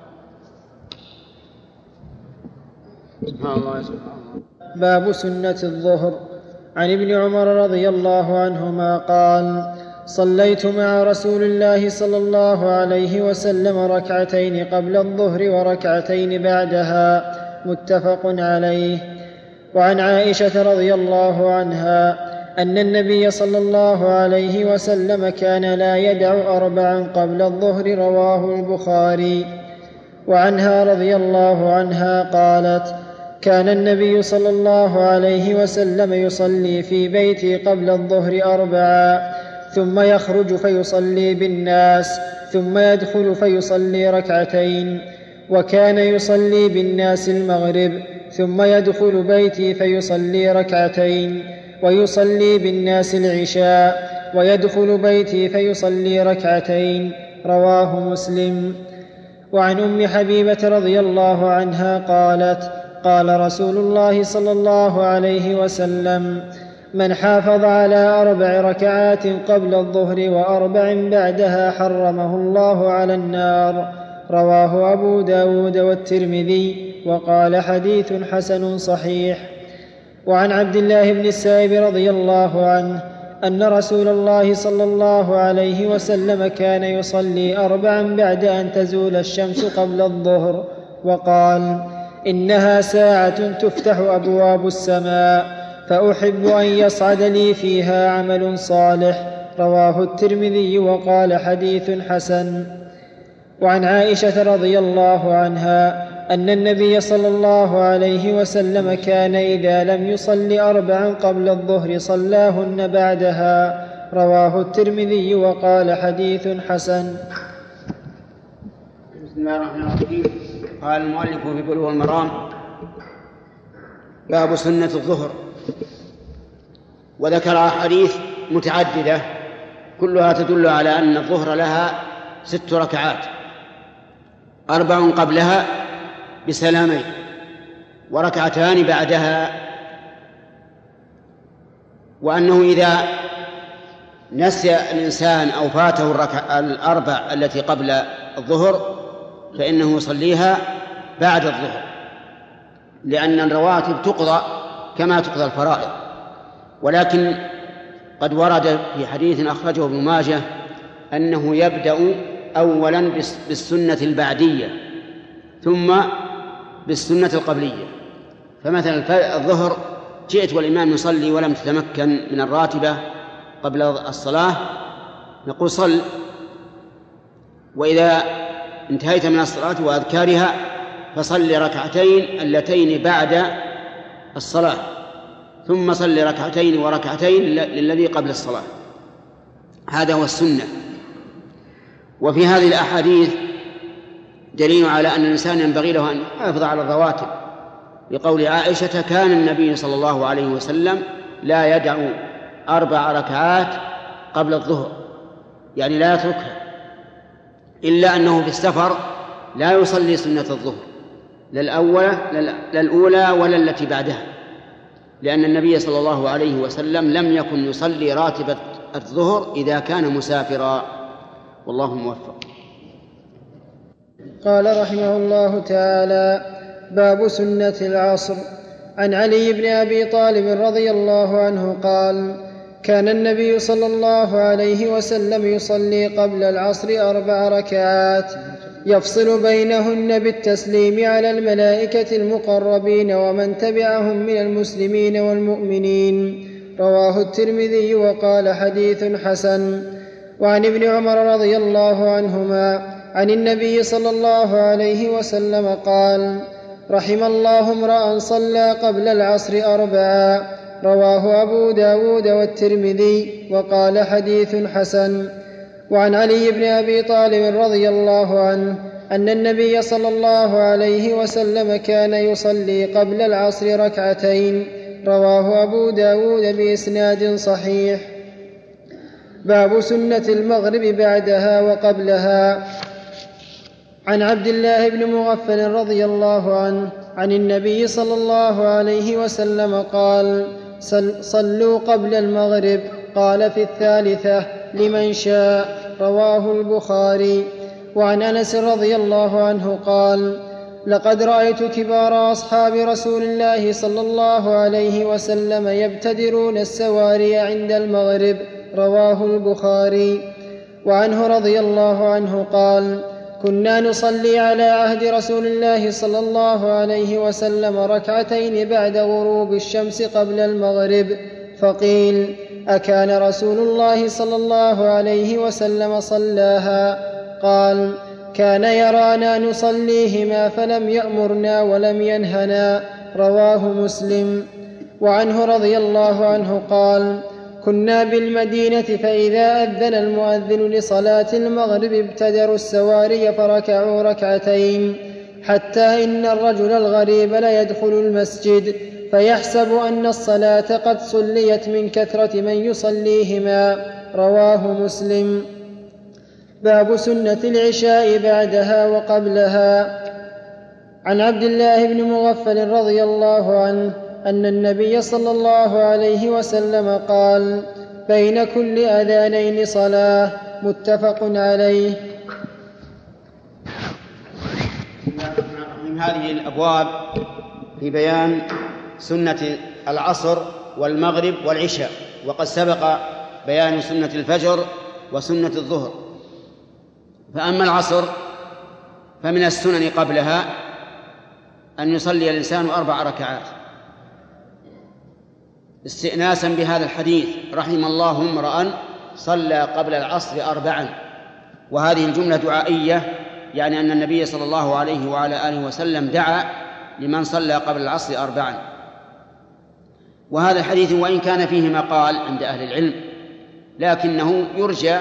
باب سنة الظهر. عن ابن عمر رضي الله عنهما قال: صليت مع رسول الله صلى الله عليه وسلم ركعتين قبل الظهر وركعتين بعدها، متفق عليه. وعن عائشة رضي الله عنها أن النبي صلى الله عليه وسلم كان لا يدع 4 قبل الظهر، رواه البخاري. وعنها رضي الله عنها قالت: كان النبي صلى الله عليه وسلم يصلي في بيتي قبل الظهر 4، ثم يخرج فيصلي بالناس، ثم يدخل فيصلي ركعتين. وكان يصلي بالناس المغرب، ثم يدخل بيتي فيصلي ركعتين، ويصلي بالناس العشاء، ويدخل بيتي فيصلي ركعتين، رواه مسلم. وعن أم حبيبة رضي الله عنها قالت: قال رسول الله صلى الله عليه وسلم: من حافظ على 4 ركعات قبل الظهر و4 بعدها حرمه الله على النار، رواه أبو داود والترمذي، وقال حديث حسن صحيح. وعن عبد الله بن السائب رضي الله عنه أن رسول الله صلى الله عليه وسلم كان يصلي 4 بعد أن تزول الشمس قبل الظهر، وقال: إنها ساعة تفتح أبواب السماء، فأحب أن يصعد لي فيها عمل صالح، رواه الترمذي، وقال حديث حسن. وعن عائشة رضي الله عنها أن النبي صلى الله عليه وسلم كان إذا لم يصل 4 قبل الظهر صلاهن بعدها، رواه الترمذي، وقال حديث حسن. بسم الله الرحمن الرحيم. قال المؤلف في بلوغ المرام: باب سنة الظهر. وذكر أحاديث متعددة كلها تدل على أن الظهر لها 6 ركعات، 4 قبلها بسلامين، وركعتان بعدها، وأنه إذا نسي الإنسان أو فاته الأربع التي قبل الظهر فإنه يصليها بعد الظهر، لأن الرواتب تقضى كما تقضى الفرائض. ولكن قد ورد في حديث أخرجه ابن ماجه أنه يبدأ أولا بالسنة البعدية ثم بالسنة القبلية. فمثلا الظهر جئت والإمام يصلي ولم تتمكن من الراتبة قبل الصلاة، نقول صل، وإذا انتهيت من الصلاة وأذكارها فصل ركعتين اللتين بعد الصلاة، ثم صل ركعتين وركعتين للذي قبل الصلاة. هذا هو السنة. وفي هذه الأحاديث دليل على أن الإنسان ينبغي له أن يحافظ على الرواتب، لقول عائشة: كان النبي صلى الله عليه وسلم لا يدع 4 ركعات قبل الظهر، يعني لا يتركها، إلا أنه في السفر لا يصلي سنة الظهر لا الأولى ولا التي بعدها، لأن النبي صلى الله عليه وسلم لم يكن يصلي راتبة الظهر إذا كان مسافرا، والله موفق. قال رحمه الله تعالى: باب سنة العصر. عن علي بن أبي طالب رضي الله عنه قال: كان النبي صلى الله عليه وسلم يصلي قبل العصر 4 ركعات يفصل بينهن بالتسليم على الملائكة المقربين ومن تبعهم من المسلمين والمؤمنين. رواه الترمذي وقال: حديث حسن. وعن ابن عمر رضي الله عنهما عن النبي صلى الله عليه وسلم قال: رحم الله امرأ صلى قبل العصر 4. رواه أبو داود والترمذي وقال: حديث حسن. وعن علي بن أبي طالب رضي الله عنه أن النبي صلى الله عليه وسلم كان يصلي قبل العصر 2 ركعتين. رواه أبو داود بإسناد صحيح. باب سنة المغرب بعدها وقبلها. عن عبد الله بن مغفل رضي الله عنه عن النبي صلى الله عليه وسلم قال: صلوا قبل المغرب. قال: في 3 لمن شاء. رواه البخاري. وعن أنس رضي الله عنه قال: لقد رأيت كبار أصحاب رسول الله صلى الله عليه وسلم يبتدرون السواري عند المغرب. رواه البخاري. وعنه رضي الله عنه قال: كنا نصلي على عهد رسول الله صلى الله عليه وسلم 2 ركعتين بعد غروب الشمس قبل المغرب، فقيل: أكان رسول الله صلى الله عليه وسلم صلاها؟ قال: كان يرانا نصليهما فلم يأمرنا ولم ينهنا. رواه مسلم. وعنه رضي الله عنه قال: كنا بالمدينة فإذا أذن المؤذن لصلاة المغرب ابتدروا السواري فركعوا 2 ركعتين، حتى إن الرجل الغريب ليدخل المسجد فيحسب أن الصلاة قد صليت من كثرة من يصليهما. رواه مسلم. باب سنة العشاء بعدها وقبلها. عن عبد الله بن مغفل رضي الله عنه أن النبي صلى الله عليه وسلم قال: بين كل أذانين صلاة. متفق عليه. من هذه الأبواب في بيان سنة العصر والمغرب والعشاء، وقد سبق بيان سنة الفجر وسنة الظهر. فأما العصر فمن السنن قبلها أن يصلي الإنسان 4 ركعات استئناسا بهذا الحديث: رحم الله امرأ صلى قبل العصر 4. وهذه الجملة دعائية، يعني أن النبي صلى الله عليه وعلى آله وسلم دعا لمن صلى قبل العصر 4. وهذا الحديث وإن كان فيه مقال عند أهل العلم، لكنه يرجى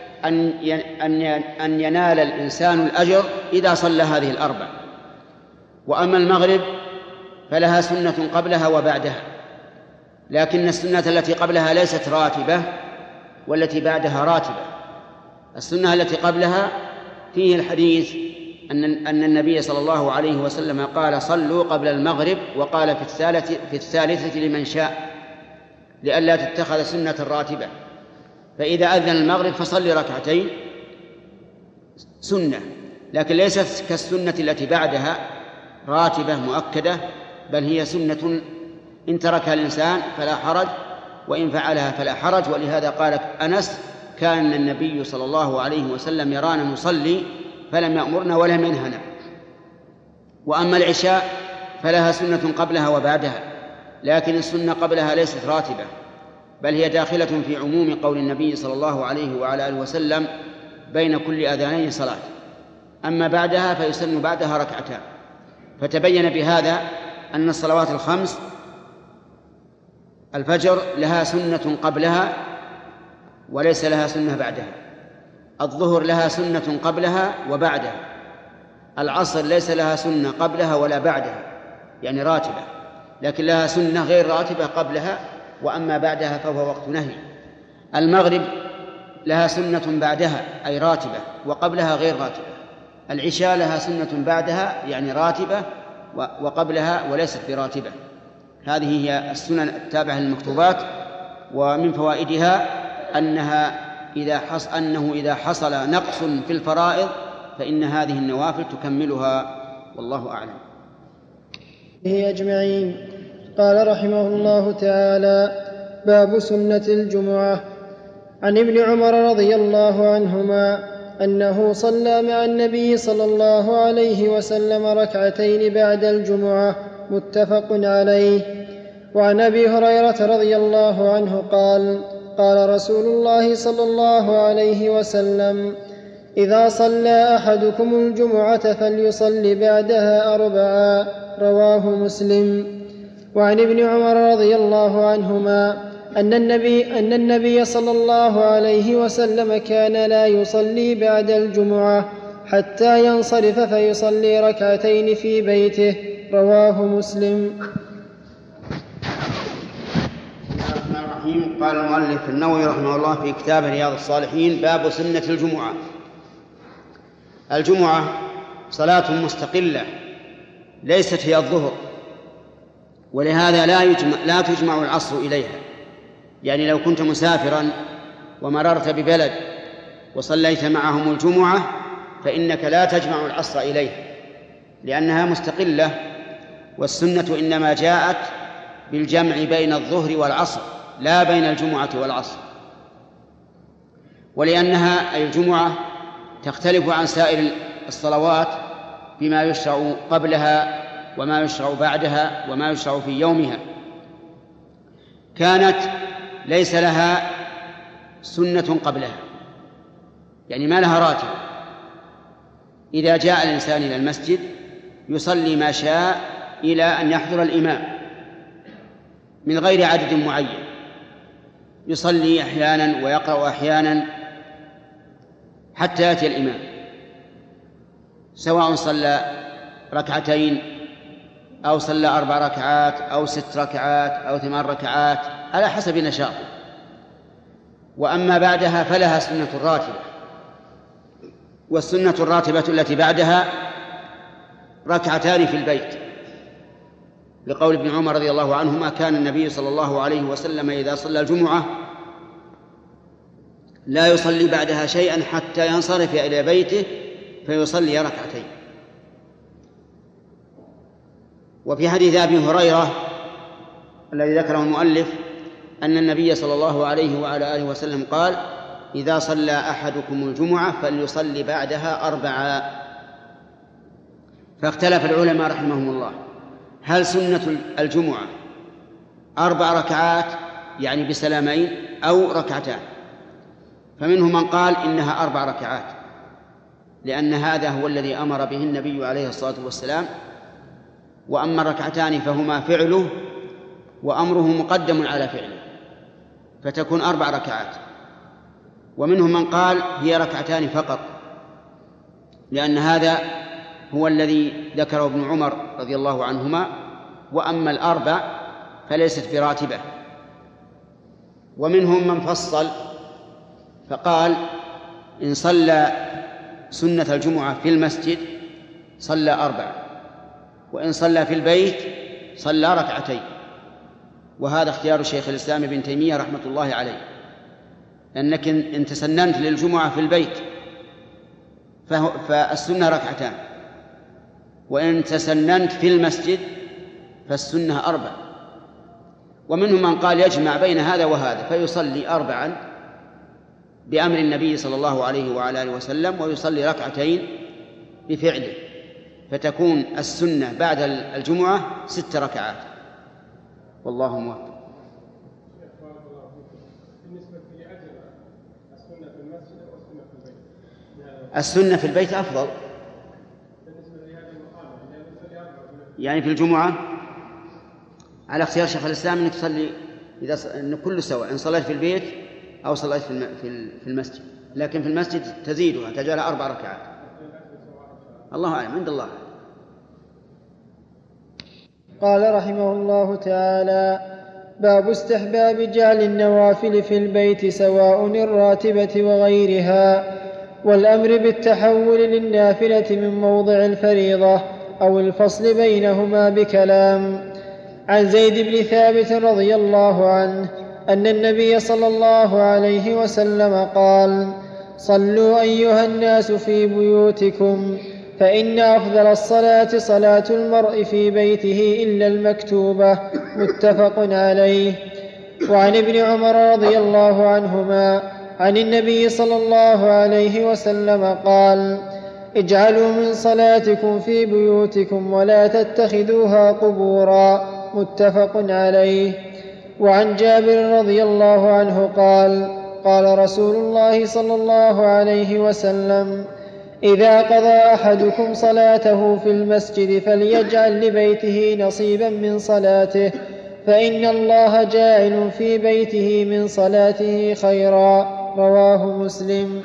أن ينال الإنسان الأجر إذا صلى هذه 4. وأما المغرب فلها سنة قبلها وبعدها، لكن السنة التي قبلها ليست راتبة والتي بعدها راتبة. السنة التي قبلها فيه الحديث أن النبي صلى الله عليه وسلم قال صلوا قبل المغرب، وقال في الثالثة لمن شاء، لئلا تتخذ سنة راتبة. فإذا أذن المغرب فصل ركعتين سنة، لكن ليست كالسنة التي بعدها راتبة مؤكدة، بل هي سنة إن تركها الإنسان فلا حرج، وإن فعلها فلا حرج. ولهذا قال أنس: كان النبي صلى الله عليه وسلم يرانا نصلي فلم يأمرنا ولم ينهنا. وأما العشاء فلها سنة قبلها وبعدها، لكن السنة قبلها ليست راتبة، بل هي داخلة في عموم قول النبي صلى الله عليه وعلى آله وسلم: بين كل أذانين صلاة. أما بعدها فيسن بعدها ركعتان. فتبين بهذا أن الصلوات الخمس الفجر لها سنة قبلها وليس لها سنة بعدها، الظهر لها سنة قبلها وبعدها، العصر ليس لها سنة قبلها ولا بعدها يعني راتبة، لكن لها سنة غير راتبة قبلها، وأما بعدها فهو وقت نهي. المغرب لها سنة بعدها أي راتبة، وقبلها غير راتبة. العشاء لها سنة بعدها يعني راتبة وقبلها وليست براتبة. هذه هي السنن التابعة للمكتوبات. ومن فوائدها أنه إذا حصل نقص في الفرائض فإن هذه النوافل تكملها، والله أعلم. أجمعين. قال رحمه الله تعالى: باب سنة الجمعة. عن ابن عمر رضي الله عنهما أنه صلى مع النبي صلى الله عليه وسلم ركعتين بعد الجمعة، متفق عليه. وعن أبي هريرة رضي الله عنه قال: قال رسول الله صلى الله عليه وسلم: إذا صلى أحدكم الجمعة فليصل بعدها 4. رواه مسلم. وعن ابن عمر رضي الله عنهما أن النبي صلى الله عليه وسلم كان لا يصلي بعد الجمعة حتى ينصرف فيصلي ركعتين في بيته. رواه مسلم. قال المؤلف النووي رحمه الله في كتاب رياض الصالحين: باب سنة الجمعة. الجمعة صلاة مستقلة ليست هي الظهر، ولهذا لا تجمع العصر إليها. يعني لو كنت مسافرا ومررت ببلد وصليت معهم الجمعة فإنك لا تجمع العصر إليها، لأنها مستقلة. والسنة إنما جاءت بالجمع بين الظهر والعصر، لا بين الجمعة والعصر. ولأنها أي الجمعة تختلف عن سائر الصلوات بما يشرع قبلها وما يشرع بعدها وما يشرع في يومها. كانت ليس لها سنة قبلها، يعني ما لها راتب. إذا جاء الإنسان إلى المسجد يصلي ما شاء إلى أن يحضر الإمام من غير عدد معين، يصلي أحيانا ويقرأ أحيانا حتى يأتي الإمام، سواء صلى ركعتين أو صلى 4 ركعات أو 6 ركعات أو 8 ركعات على حسب نشاطه. وأما بعدها فلها سنة راتبة، والسنة الراتبة التي بعدها ركعتان في البيت، لقول ابن عمر رضي الله عنهما: كان النبي صلى الله عليه وسلم إذا صلى الجمعة لا يصلي بعدها شيئا حتى ينصرف إلى بيته فيصلي ركعتين. وفي حديث أبي هريرة الذي ذكره المؤلف أن النبي صلى الله عليه وعلى آله وسلم قال: إذا صلى أحدكم الجمعة فليصلي بعدها 4. فاختلف العلماء رحمهم الله: هل سنة الجمعة 4 ركعات يعني بسلامين أو ركعتان؟ فمنهم من قال إنها 4 ركعات، لأن هذا هو الذي أمر به النبي عليه الصلاة والسلام. وأما الركعتان فهما فعله وأمره مقدم على فعله، فتكون 4 ركعات. ومنهم من قال هي ركعتان فقط، لأن هذا هو الذي ذكره ابن عمر رضي الله عنهما. وأما 4 فليست براتبة. ومنهم من فصل فقال: إن صلى سنة الجمعة في المسجد صلى 4، وإن صلى في البيت صلى 2 ركعتين. وهذا اختيار شيخ الإسلام ابن تيمية رحمة الله عليه، أنك إن تسننت للجمعة في البيت فالسنة 2 ركعتان، وإن تسننت في المسجد فالسنة 4. ومنهم من قال يجمع بين هذا وهذا فيصلي 4 بأمر النبي صلى الله عليه وعلى آله وسلم، ويصلي 2 ركعتين بفعله، فتكون السنة بعد الجمعة 6 ركعات. والله موفق. السنة في البيت أفضل، يعني في الجمعة على اختيار شيخ الإسلام أنك تصلي إن كله سواء، إن صليت في البيت أو صليت في المسجد، لكن في المسجد تزيدها تجعلها 4 ركعات. الله أعلم، عند الله. قال رحمه الله تعالى: باب استحباب جعل النوافل في البيت سواء الراتبة وغيرها، والأمر بالتحول للنافلة من موضع الفريضة أو الفصل بينهما بكلام. عن زيد بن ثابت رضي الله عنه أن النبي صلى الله عليه وسلم قال: صلوا أيها الناس في بيوتكم، فإن أفضل الصلاة صلاة المرء في بيته إلا المكتوبة. متفق عليه. وعن ابن عمر رضي الله عنهما عن النبي صلى الله عليه وسلم قال: اجعلوا من صلاتكم في بيوتكم ولا تتخذوها قبورا. متفق عليه. وعن جابر رضي الله عنه قال: قال رسول الله صلى الله عليه وسلم: إذا قضى أحدكم صلاته في المسجد فليجعل لبيته نصيبا من صلاته، فإن الله جاعل في بيته من صلاته خيرا. رواه مسلم.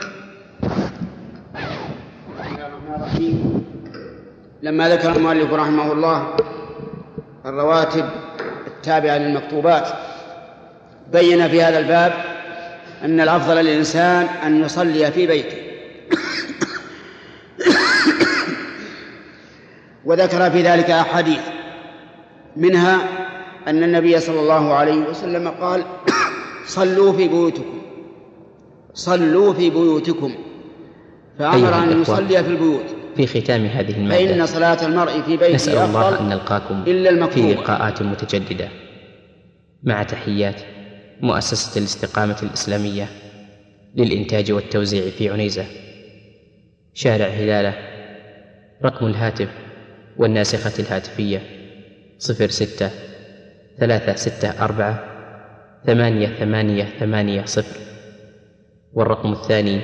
لما ذكر المؤلف رحمه الله الرواتب التابعة للمكتوبات، بين في هذا الباب أن الأفضل للإنسان أن يصلي في بيته، وذكر في ذلك أحاديث، منها أن النبي صلى الله عليه وسلم قال: صلوا في بيوتكم، صلوا في بيوتكم، فأمر أن يصلي في البيوت. في ختام هذه المادة فإن صلاة المرء في بيته نسأل الله أن نلقاكم إلا المكتوبة. في لقاءات متجددة، مع تحيات مؤسسة الاستقامة الإسلامية للإنتاج والتوزيع في عنيزة، شارع هلالة. رقم الهاتف والناسخة الهاتفية 06-364-8880، والرقم الثاني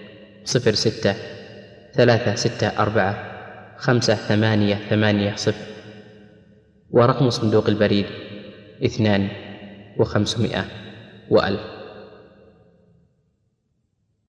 06-364-5880، ورقم صندوق البريد 2500 و1000.